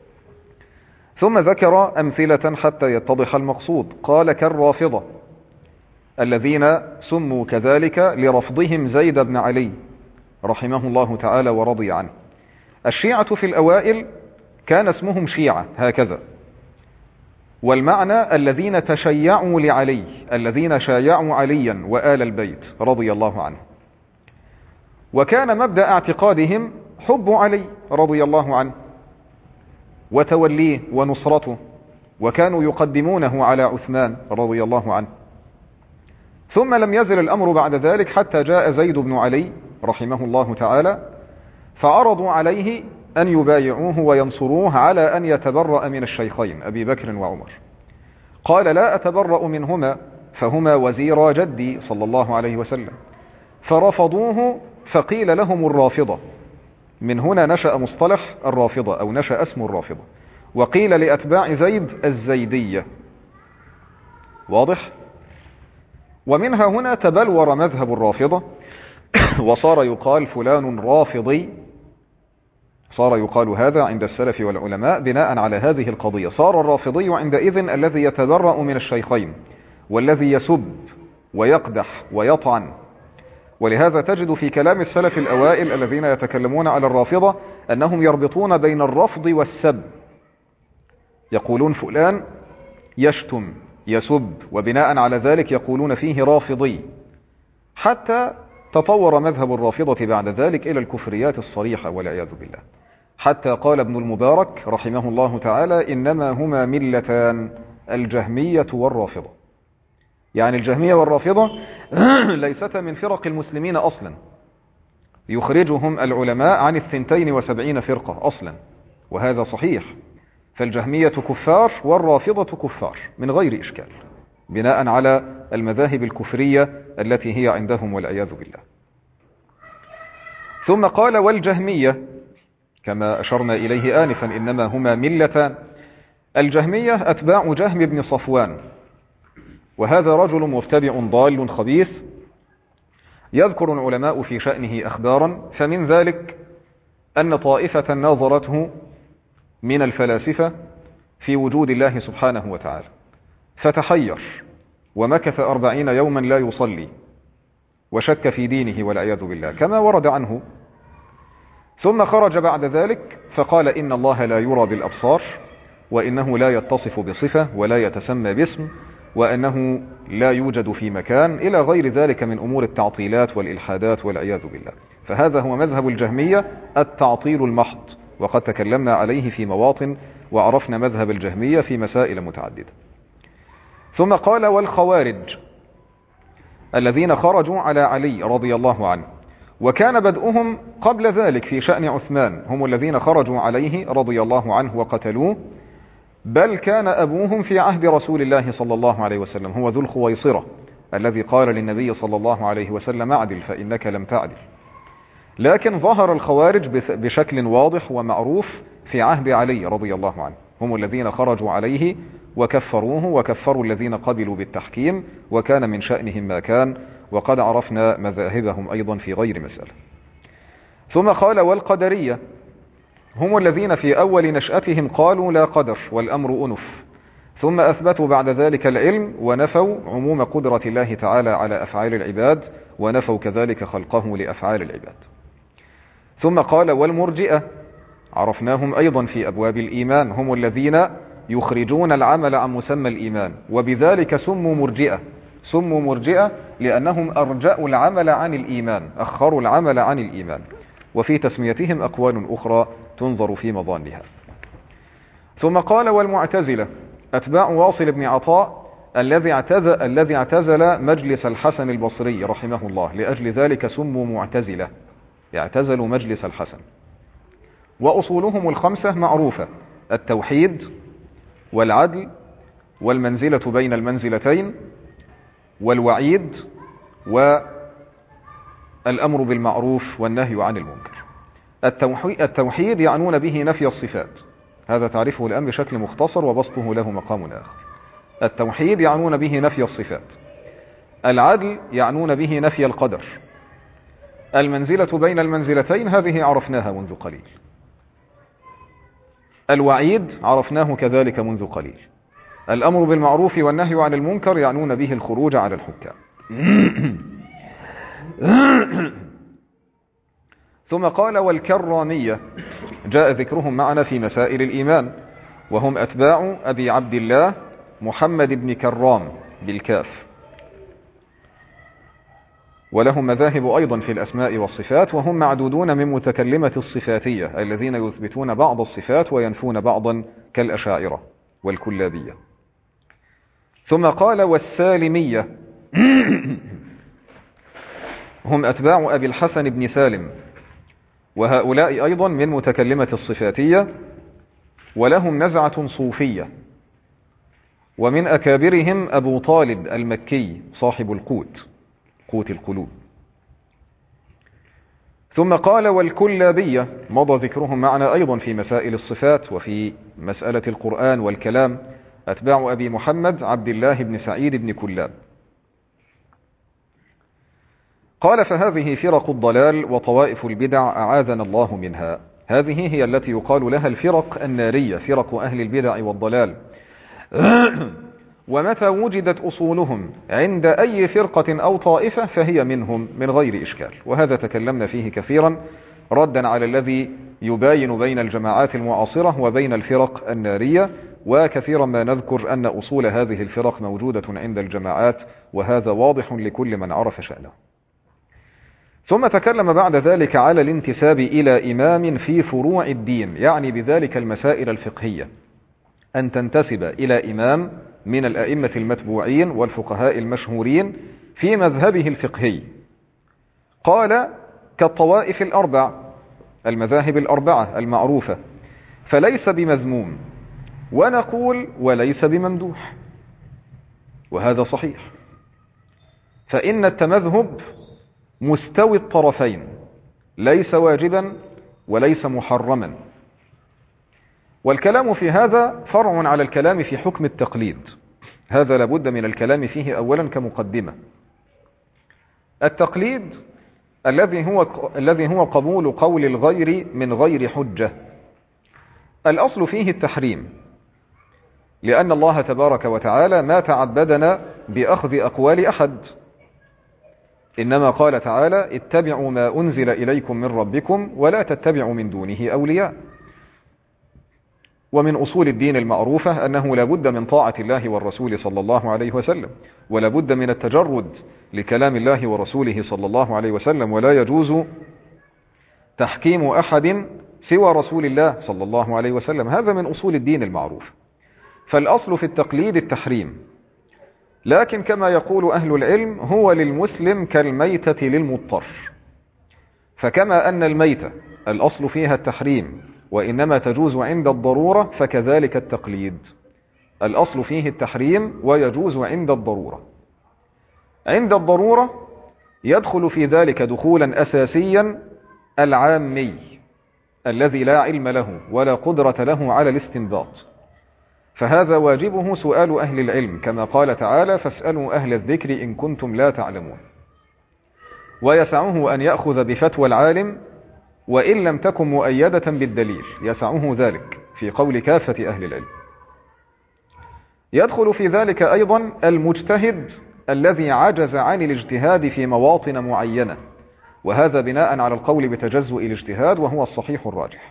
[SPEAKER 2] ثم ذكر أمثلة حتى يتضح المقصود. قال كالرافضة الذين سموا كذلك لرفضهم زيد بن علي رحمه الله تعالى ورضي عنه. الشيعة في الأوائل كان اسمهم شيعة هكذا، والمعنى الذين تشيعوا لعلي، الذين شايعوا عليا وآل البيت رضي الله عنه. وكان مبدأ اعتقادهم حب علي رضي الله عنه وتوليه ونصرته، وكانوا يقدمونه على عثمان رضي الله عنه. ثم لم يزل الأمر بعد ذلك حتى جاء زيد بن علي رحمه الله تعالى، فعرضوا عليه أن يبايعوه وينصروه على أن يتبرأ من الشيخين أبي بكر وعمر. قال لا أتبرأ منهما فهما وزيرا جدي صلى الله عليه وسلم. فرفضوه، فقيل لهم الرافضة. من هنا نشأ مصطلح الرافضة، أو نشأ اسم الرافضة. وقيل لأتباع زيد الزيدية. واضح؟ ومنها هنا تبلور مذهب الرافضة وصار يقال فلان رافضي، صار يقال هذا عند السلف والعلماء بناء على هذه القضية. صار الرافضي عندئذ الذي يتبرأ من الشيخين، والذي يسب ويقدح ويطعن. ولهذا تجد في كلام السلف الأوائل الذين يتكلمون على الرافضة أنهم يربطون بين الرفض والسب، يقولون فلان يشتم يسب، وبناء على ذلك يقولون فيه رافضي، حتى تطور مذهب الرافضة بعد ذلك إلى الكفريات الصريحة والعياذ بالله. حتى قال ابن المبارك رحمه الله تعالى إنما هما ملتان، الجهمية والرافضة. يعني الجهمية والرافضة ليستا من فرق المسلمين أصلا، يخرجهم العلماء عن 72 فرقة أصلا، وهذا صحيح. فالجهمية كفار والرافضة كفار من غير إشكال، بناء على المذاهب الكفرية التي هي عندهم والعياذ بالله. ثم قال والجهمية كما أشرنا إليه آنفا إنما هما ملتان. الجهمية أتباع جهم بن صفوان، وهذا رجل مبتدع ضال خبيث، يذكر العلماء في شأنه أخبارا. فمن ذلك أن طائفة ناظرته من الفلاسفة في وجود الله سبحانه وتعالى، فتحير ومكث 40 يوما لا يصلي، وشك في دينه والعياذ بالله كما ورد عنه. ثم خرج بعد ذلك فقال إن الله لا يرى بالأبصار، وإنه لا يتصف بصفة ولا يتسمى باسم، وأنه لا يوجد في مكان، إلى غير ذلك من أمور التعطيلات والإلحادات والعياذ بالله. فهذا هو مذهب الجهمية، التعطيل المحض، وقد تكلمنا عليه في مواطن وعرفنا مذهب الجهمية في مسائل متعددة. ثم قال والخوارج الذين خرجوا على علي رضي الله عنه، وكان بدءهم قبل ذلك في شأن عثمان، هم الذين خرجوا عليه رضي الله عنه وقتلوه، بل كان أبوهم في عهد رسول الله صلى الله عليه وسلم هو ذو الخويصرة الذي قال للنبي صلى الله عليه وسلم اعدل فإنك لم تعدل. لكن ظهر الخوارج بشكل واضح ومعروف في عهد علي رضي الله عنه، هم الذين خرجوا عليه وكفروه وكفروا الذين قبلوا بالتحكيم، وكان من شأنهم ما كان، وقد عرفنا مذاهبهم أيضا في غير مسألة. ثم قال والقدرية هم الذين في أول نشأتهم قالوا لا قدر والأمر أنف، ثم أثبتوا بعد ذلك العلم ونفوا عموم قدرة الله تعالى على أفعال العباد، ونفوا كذلك خلقه لأفعال العباد. ثم قال والمرجئة عرفناهم أيضا في أبواب الإيمان، هم الذين يخرجون العمل عن مسمى الإيمان، وبذلك سموا مرجئة. سموا مرجئة لأنهم أرجأوا العمل عن الإيمان، أخروا العمل عن الإيمان. وفي تسميتهم أقوال أخرى تنظر في مظانها. ثم قال والمعتزلة أتباع واصل بن عطاء الذي اعتزل مجلس الحسن البصري رحمه الله، لأجل ذلك سموا معتزلة، اعتزلوا مجلس الحسن. وأصولهم الخمسة معروفة: التوحيد والعدل والمنزلة بين المنزلتين والوعيد والأمر بالمعروف والنهي عن المنكر. التوحيد يعنون به نفي الصفات، هذا تعرفه الآن بشكل مختصر وبسطه له مقام آخر. التوحيد يعنون به نفي الصفات. العدل يعنون به نفي القدر. المنزلة بين المنزلتين هذه عرفناها منذ قليل. الوعيد عرفناه كذلك منذ قليل. الأمر بالمعروف والنهي عن المنكر يعنون به الخروج على الحكام. ثم قال: والكرامية جاء ذكرهم معنا في مسائل الإيمان، وهم أتباع أبي عبد الله محمد بن كرام بالكاف، ولهم مذاهب أيضا في الأسماء والصفات، وهم معدودون من متكلمة الصفاتية الذين يثبتون بعض الصفات وينفون بعضا كالأشاعرة والكلابية. ثم قال: والسالمية هم أتباع أبي الحسن بن سالم، وهؤلاء أيضا من متكلمة الصفاتية، ولهم نزعة صوفية، ومن أكابرهم أبو طالب المكي صاحب القوت، قوت القلوب. ثم قال: والكلابية مضى ذكرهم معنا أيضا في مسائل الصفات وفي مسألة القرآن والكلام، أتباع أبي محمد عبد الله بن سعيد بن كلاب. قال: فهذه فرق الضلال وطوائف البدع أعاذنا الله منها. هذه هي التي يقال لها الفرق النارية، فرق أهل البدع والضلال. ومتى وجدت أصولهم عند أي فرقة أو طائفة فهي منهم من غير إشكال، وهذا تكلمنا فيه كثيرا ردا على الذي يباين بين الجماعات المعاصرة وبين الفرق النارية، وكثيرا ما نذكر أن أصول هذه الفرق موجودة عند الجماعات، وهذا واضح لكل من عرف شأنه. ثم تكلم بعد ذلك على الانتساب إلى إمام في فروع الدين، يعني بذلك المسائل الفقهية، أن تنتسب إلى إمام من الأئمة المتبوعين والفقهاء المشهورين في مذهبه الفقهي. قال: كالطوائف الأربع، المذاهب الأربعة المعروفة، فليس بمذموم، ونقول وليس بممدوح، وهذا صحيح، فإن التمذهب مستوي الطرفين، ليس واجبا وليس محرما. والكلام في هذا فرع على الكلام في حكم التقليد، هذا لابد من الكلام فيه أولا كمقدمة. التقليد الذي هو قبول قول الغير من غير حجة، الأصل فيه التحريم، لأن الله تبارك وتعالى ما تعبدنا بأخذ أقوال أحد، إنما قال تعالى: اتبعوا ما أنزل إليكم من ربكم ولا تتبعوا من دونه أولياء. ومن أصول الدين المعروفة أنه لابد من طاعة الله والرسول صلى الله عليه وسلم، ولابد من التجرد لكلام الله ورسوله صلى الله عليه وسلم، ولا يجوز تحكيم أحد سوى رسول الله صلى الله عليه وسلم، هذا من أصول الدين المعروف. فالأصل في التقليد التحريم، لكن كما يقول أهل العلم: هو للمسلم كالميتة للمضطر. فكما أن الميتة الأصل فيها التحريم وإنما تجوز عند الضرورة، فكذلك التقليد الأصل فيه التحريم ويجوز عند الضرورة. عند الضرورة يدخل في ذلك دخولا أساسيا العامي الذي لا علم له ولا قدرة له على الاستنباط، فهذا واجبه سؤال أهل العلم، كما قال تعالى: فاسألوا أهل الذكر إن كنتم لا تعلمون. ويسعه أن يأخذ بفتوى العالم وإن لم تكن مؤيدة بالدليل، يسعه ذلك في قول كافة أهل العلم. يدخل في ذلك أيضا المجتهد الذي عجز عن الاجتهاد في مواطن معينة، وهذا بناء على القول بتجزؤ الاجتهاد، وهو الصحيح الراجح.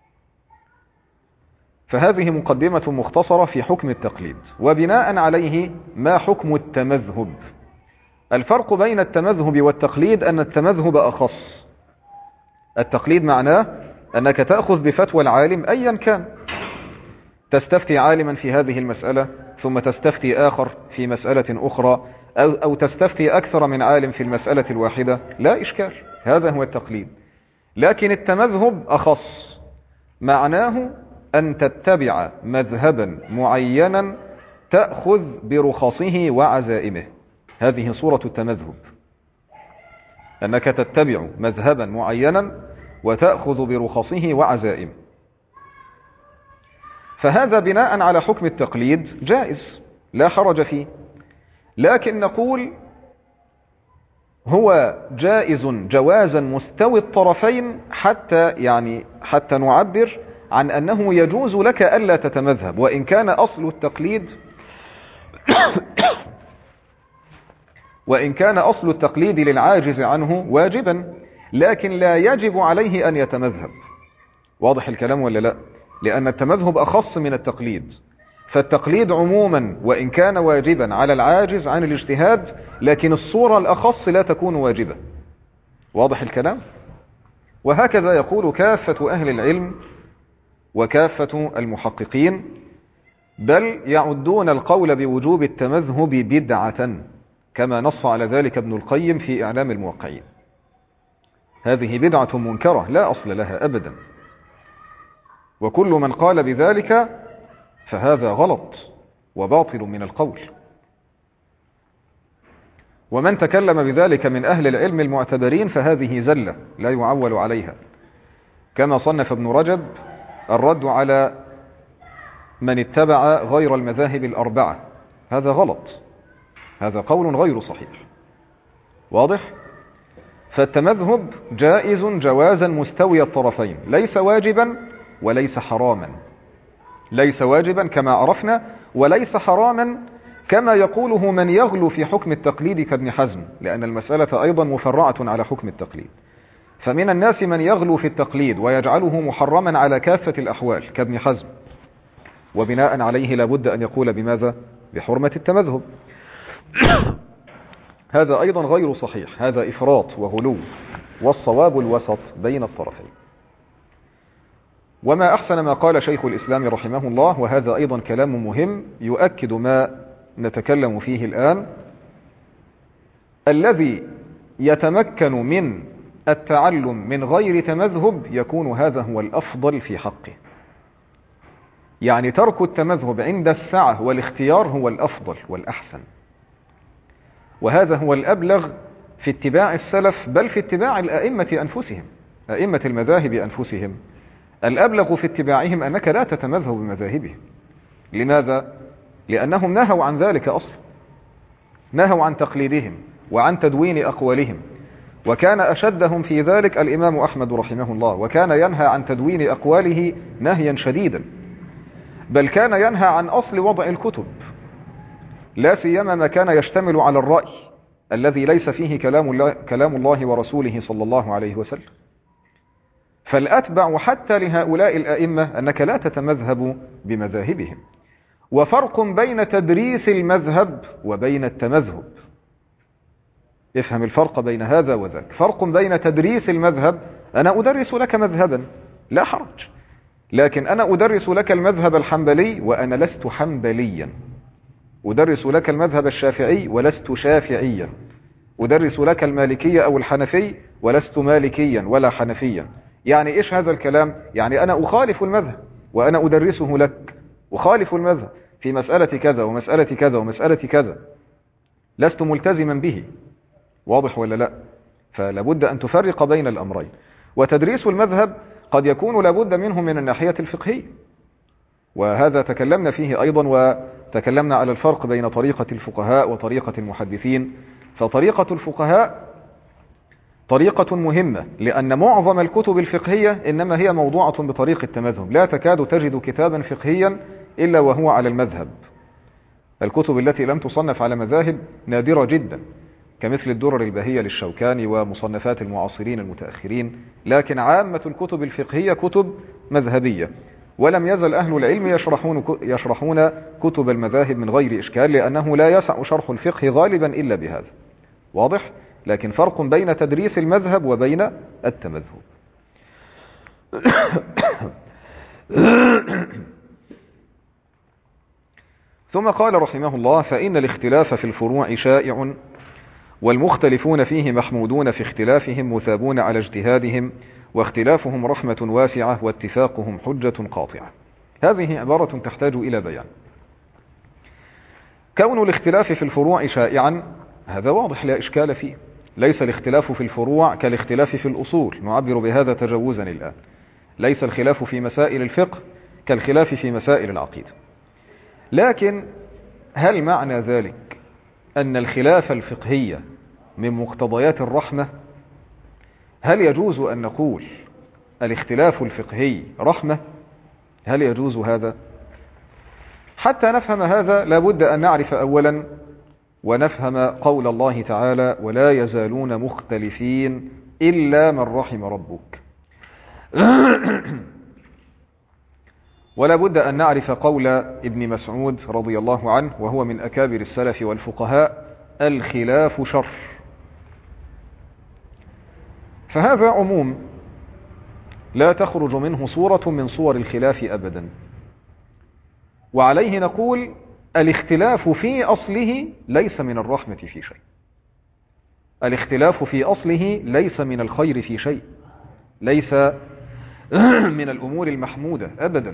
[SPEAKER 2] فهذه مقدمة مختصرة في حكم التقليد، وبناء عليه ما حكم التمذهب. الفرق بين التمذهب والتقليد أن التمذهب أخص. التقليد معناه أنك تأخذ بفتوى العالم أيا كان، تستفتي عالما في هذه المسألة، ثم تستفتي آخر في مسألة أخرى، أو تستفتي أكثر من عالم في المسألة الواحدة، لا إشكال، هذا هو التقليد. لكن التمذهب أخص، معناه أن تتبع مذهبا معينا تأخذ برخصه وعزائمه. هذه صورة التمذهب، أنك تتبع مذهبا معينا وتأخذ برخصه وعزائمه. فهذا بناء على حكم التقليد جائز لا حرج فيه، لكن نقول هو جائز جوازا مستوي الطرفين، حتى نعبر عن أنه يجوز لك ألا تتمذهب، وإن كان أصل التقليد للعاجز عنه واجبا، لكن لا يجب عليه أن يتمذهب. واضح الكلام ولا لا؟ لأن التمذهب أخص من التقليد، فالتقليد عموما وإن كان واجبا على العاجز عن الاجتهاد، لكن الصورة الأخص لا تكون واجبة. واضح الكلام؟ وهكذا يقول كافة أهل العلم وكافة المحققين، بل يعدون القول بوجوب التمذهب بدعة، كما نص على ذلك ابن القيم في إعلام الموقعين. هذه بدعة منكرة لا أصل لها أبدا، وكل من قال بذلك فهذا غلط وباطل من القول. ومن تكلم بذلك من أهل العلم المعتبرين فهذه زلة لا يعول عليها، كما صنف ابن رجب الرد على من اتبع غير المذاهب الأربعة. هذا غلط، هذا قول غير صحيح. واضح؟ فالتمذهب جائز جوازا مستوي الطرفين، ليس واجبا وليس حراما، ليس واجبا كما عرفنا، وليس حراما كما يقوله من يغلو في حكم التقليد كابن حزم، لأن المسألة أيضا مفرعة على حكم التقليد. فمن الناس من يغلو في التقليد ويجعله محرما على كافة الأحوال كابن حزم، وبناء عليه لابد أن يقول بماذا؟ بحرمة التمذهب. هذا أيضا غير صحيح، هذا إفراط وغلو، والصواب الوسط بين الطرفين. وما أحسن ما قال شيخ الإسلام رحمه الله، وهذا أيضا كلام مهم يؤكد ما نتكلم فيه الآن: الذي يتمكن من التعلم من غير تمذهب يكون هذا هو الأفضل في حقه. يعني ترك التمذهب عند السعة والاختيار هو الأفضل والأحسن، وهذا هو الأبلغ في اتباع السلف، بل في اتباع الأئمة أنفسهم، أئمة المذاهب أنفسهم. الأبلغ في اتباعهم أنك لا تتمذهب بمذاهبهم. لماذا؟ لأنهم نهوا عن ذلك أصلا، نهوا عن تقليدهم وعن تدوين أقوالهم، وكان أشدهم في ذلك الإمام أحمد رحمه الله، وكان ينهى عن تدوين أقواله نهيا شديدا، بل كان ينهى عن أصل وضع الكتب، لا سيما ما كان يشتمل على الرأي الذي ليس فيه كلام الله ورسوله صلى الله عليه وسلم. فالأتبع حتى لهؤلاء الأئمة أنك لا تتمذهب بمذاهبهم. وفرق بين تدريس المذهب وبين التمذهب، افهم الفرق بين هذا وذاك. فرق بين تدريس المذهب، أنا أدرس لك مذهبا لا حرج، لكن أنا أدرس لك المذهب الحنبلي وأنا لست حنبليا، أدرس لك المذهب الشافعي ولست شافعيا، أدرس لك المالكية أو الحنفي ولست مالكيا ولا حنفيا. يعني إيش هذا الكلام؟ يعني أنا أخالف المذهب وأنا أدرسه لك، أخالف المذهب في مسألة كذا ومسألة كذا ومسألة كذا، لست ملتزما به. واضح ولا لا؟ فلابد أن تفرق بين الأمرين. وتدريس المذهب قد يكون لابد منه من الناحية الفقهية، وهذا تكلمنا فيه أيضا، وتكلمنا على الفرق بين طريقة الفقهاء وطريقة المحدثين. فطريقة الفقهاء طريقة مهمة، لأن معظم الكتب الفقهية إنما هي موضوعة بطريق التمذهب، لا تكاد تجد كتابا فقهيا إلا وهو على المذهب. الكتب التي لم تصنف على مذاهب نادرة جدا، كمثل الدرر البهية للشوكاني ومصنفات المعاصرين المتأخرين، لكن عامة الكتب الفقهية كتب مذهبية. ولم يزل أهل العلم يشرحون كتب المذاهب من غير إشكال، لأنه لا يسع شرح الفقه غالبا إلا بهذا. واضح؟ لكن فرق بين تدريس المذهب وبين التمذهب. ثم قال رحمه الله: فإن الاختلاف في الفروع شائع، والمختلفون فيه محمودون في اختلافهم مثابون على اجتهادهم، واختلافهم رحمة واسعة، واتفاقهم حجة قاطعة. هذه عبارة تحتاج إلى بيان. كون الاختلاف في الفروع شائعا هذا واضح لا إشكال فيه، ليس الاختلاف في الفروع كالاختلاف في الأصول، نعبر بهذا تجوزا الآن. ليس الخلاف في مسائل الفقه كالخلاف في مسائل العقيدة. لكن هل معنى ذلك أن الخلاف الفقهي من مقتضيات الرحمة؟ هل يجوز أن نقول الاختلاف الفقهي رحمة؟ هل يجوز هذا؟ حتى نفهم هذا لابد أن نعرف أولا ونفهم قول الله تعالى: ولا يزالون مختلفين إلا من رحم ربك. ولا بد أن نعرف قول ابن مسعود رضي الله عنه، وهو من أكابر السلف والفقهاء: الخلاف شر. فهذا عموم لا تخرج منه صورة من صور الخلاف أبدا. وعليه نقول: الاختلاف في أصله ليس من الرحمة في شيء، الاختلاف في أصله ليس من الخير في شيء، ليس من الأمور المحمودة أبدا.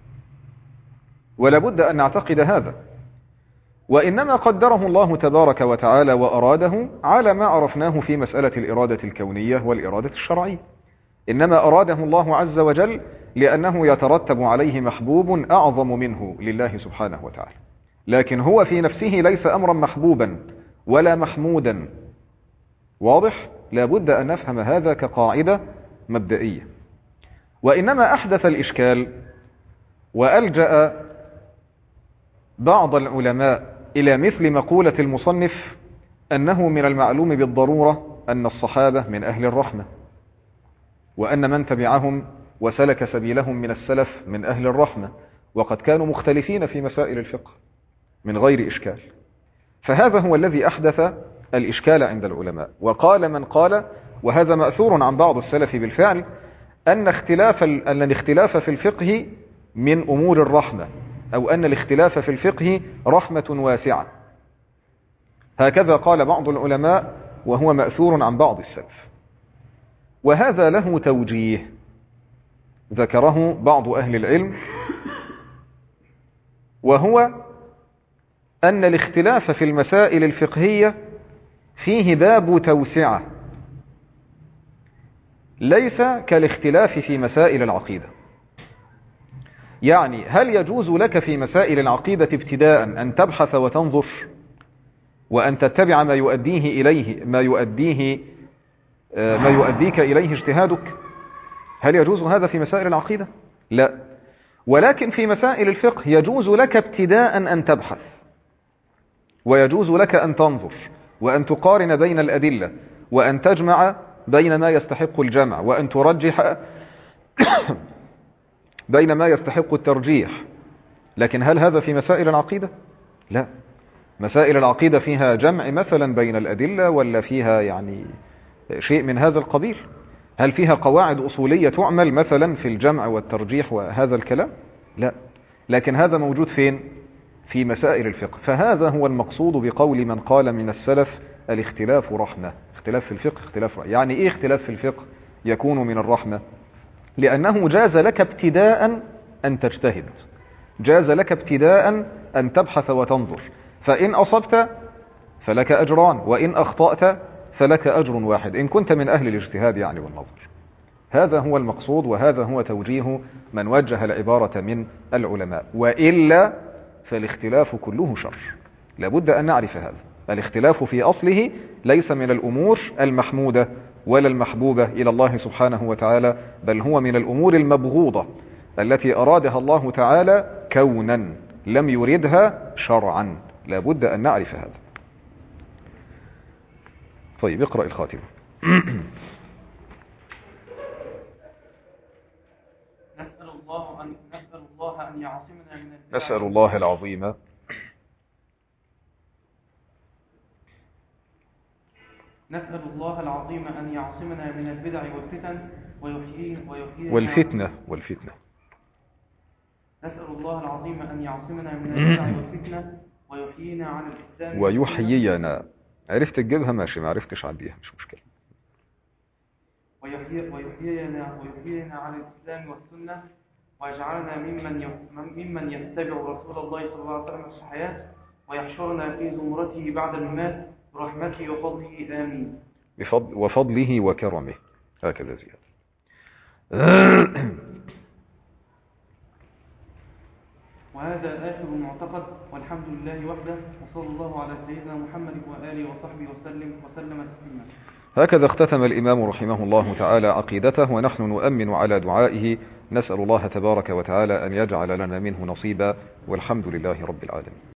[SPEAKER 2] ولا بد أن نعتقد هذا. وإنما قدره الله تبارك وتعالى وأراده على ما عرفناه في مسألة الإرادة الكونية والإرادة الشرعية. إنما أراده الله عز وجل لأنه يترتب عليه محبوب أعظم منه لله سبحانه وتعالى، لكن هو في نفسه ليس أمرا محبوبا ولا محمودا. واضح؟ لا بد أن نفهم هذا كقاعدة مبدئية. وإنما أحدث الإشكال وألجأ بعض العلماء إلى مثل مقولة المصنف أنه من المعلوم بالضرورة أن الصحابة من أهل الرحمة، وأن من تبعهم وسلك سبيلهم من السلف من أهل الرحمة، وقد كانوا مختلفين في مسائل الفقه من غير إشكال. فهذا هو الذي أحدث الإشكال عند العلماء. وقال من قال، وهذا مأثور عن بعض السلف بالفعل، أن الاختلاف في الفقه من أمور الرحمة، أو أن الاختلاف في الفقه رحمة واسعة. هكذا قال بعض العلماء، وهو مأثور عن بعض السلف. وهذا له توجيه ذكره بعض أهل العلم، وهو أن الاختلاف في المسائل الفقهية فيه باب توسعة، ليس كالاختلاف في مسائل العقيدة. يعني هل يجوز لك في مسائل العقيدة ابتداء أن تبحث وتنظر وأن تتبع ما يؤديك إليه اجتهادك؟ هل يجوز هذا في مسائل العقيدة؟ لا. ولكن في مسائل الفقه يجوز لك ابتداء أن تبحث، ويجوز لك أن تنظر وأن تقارن بين الأدلة، وأن تجمع بين ما يستحق الجمع، وأن ترجح بين ما يستحق الترجيح. لكن هل هذا في مسائل العقيدة؟ لا. مسائل العقيدة فيها جمع مثلا بين الأدلة، ولا فيها يعني شيء من هذا القبيل؟ هل فيها قواعد أصولية تعمل مثلا في الجمع والترجيح وهذا الكلام؟ لا. لكن هذا موجود فين؟ في مسائل الفقه. فهذا هو المقصود بقول من قال من السلف: الاختلاف رحمة. اختلاف في الفقه اختلاف رحمة. يعني ايه اختلاف في الفقه يكون من الرحمة؟ لأنه جاز لك ابتداء أن تجتهد، جاز لك ابتداء أن تبحث وتنظر، فإن أصبت فلك أجران، وإن أخطأت فلك أجر واحد، إن كنت من أهل الاجتهاد يعني والنظر. هذا هو المقصود، وهذا هو توجيه من وجه العبارة من العلماء. وإلا فالاختلاف كله شر. لابد أن نعرف هذا. الاختلاف في أصله ليس من الأمور المحمودة ولا المحبوبة إلى الله سبحانه وتعالى، بل هو من الأمور المبغوضة التي أرادها الله تعالى كونا لم يردها شرعا. لابد أن نعرف هذا. طيب، اقرأ الخاتمة.
[SPEAKER 1] نسأل الله أن يعصمنا من البدع.
[SPEAKER 2] نسأل الله العظيم
[SPEAKER 1] نسأل الله العظيم أن يعصمنا من البدع والفتن، ويحيينا
[SPEAKER 2] والفتنة
[SPEAKER 1] نسأل الله العظيم أن يعصمنا من البدع والفتنة ويحيينا على الإسلام
[SPEAKER 2] ويحيينا. عرفت تجيبها ماشي، ما عرفتش عديها مش مشكلة.
[SPEAKER 1] ويحيينا على الإسلام والسنة، ويجعلنا ممن يتبع رسول الله صلى الله عليه وسلم في الحياة، ويحشرنا في زمرته بعد الممات برحمته وفضله آمين.
[SPEAKER 2] وفضله وكرمه، هكذا زيادة.
[SPEAKER 1] وهذا آخر المعتقد، والحمد لله وحده، وصلى الله على سيدنا محمد وآله وصحبه وسلم تسليما.
[SPEAKER 2] هكذا اختتم الإمام رحمه الله تعالى عقيدته، ونحن نؤمن على دعائه، نسأل الله تبارك وتعالى أن يجعل لنا منه نصيبا، والحمد لله رب العالمين.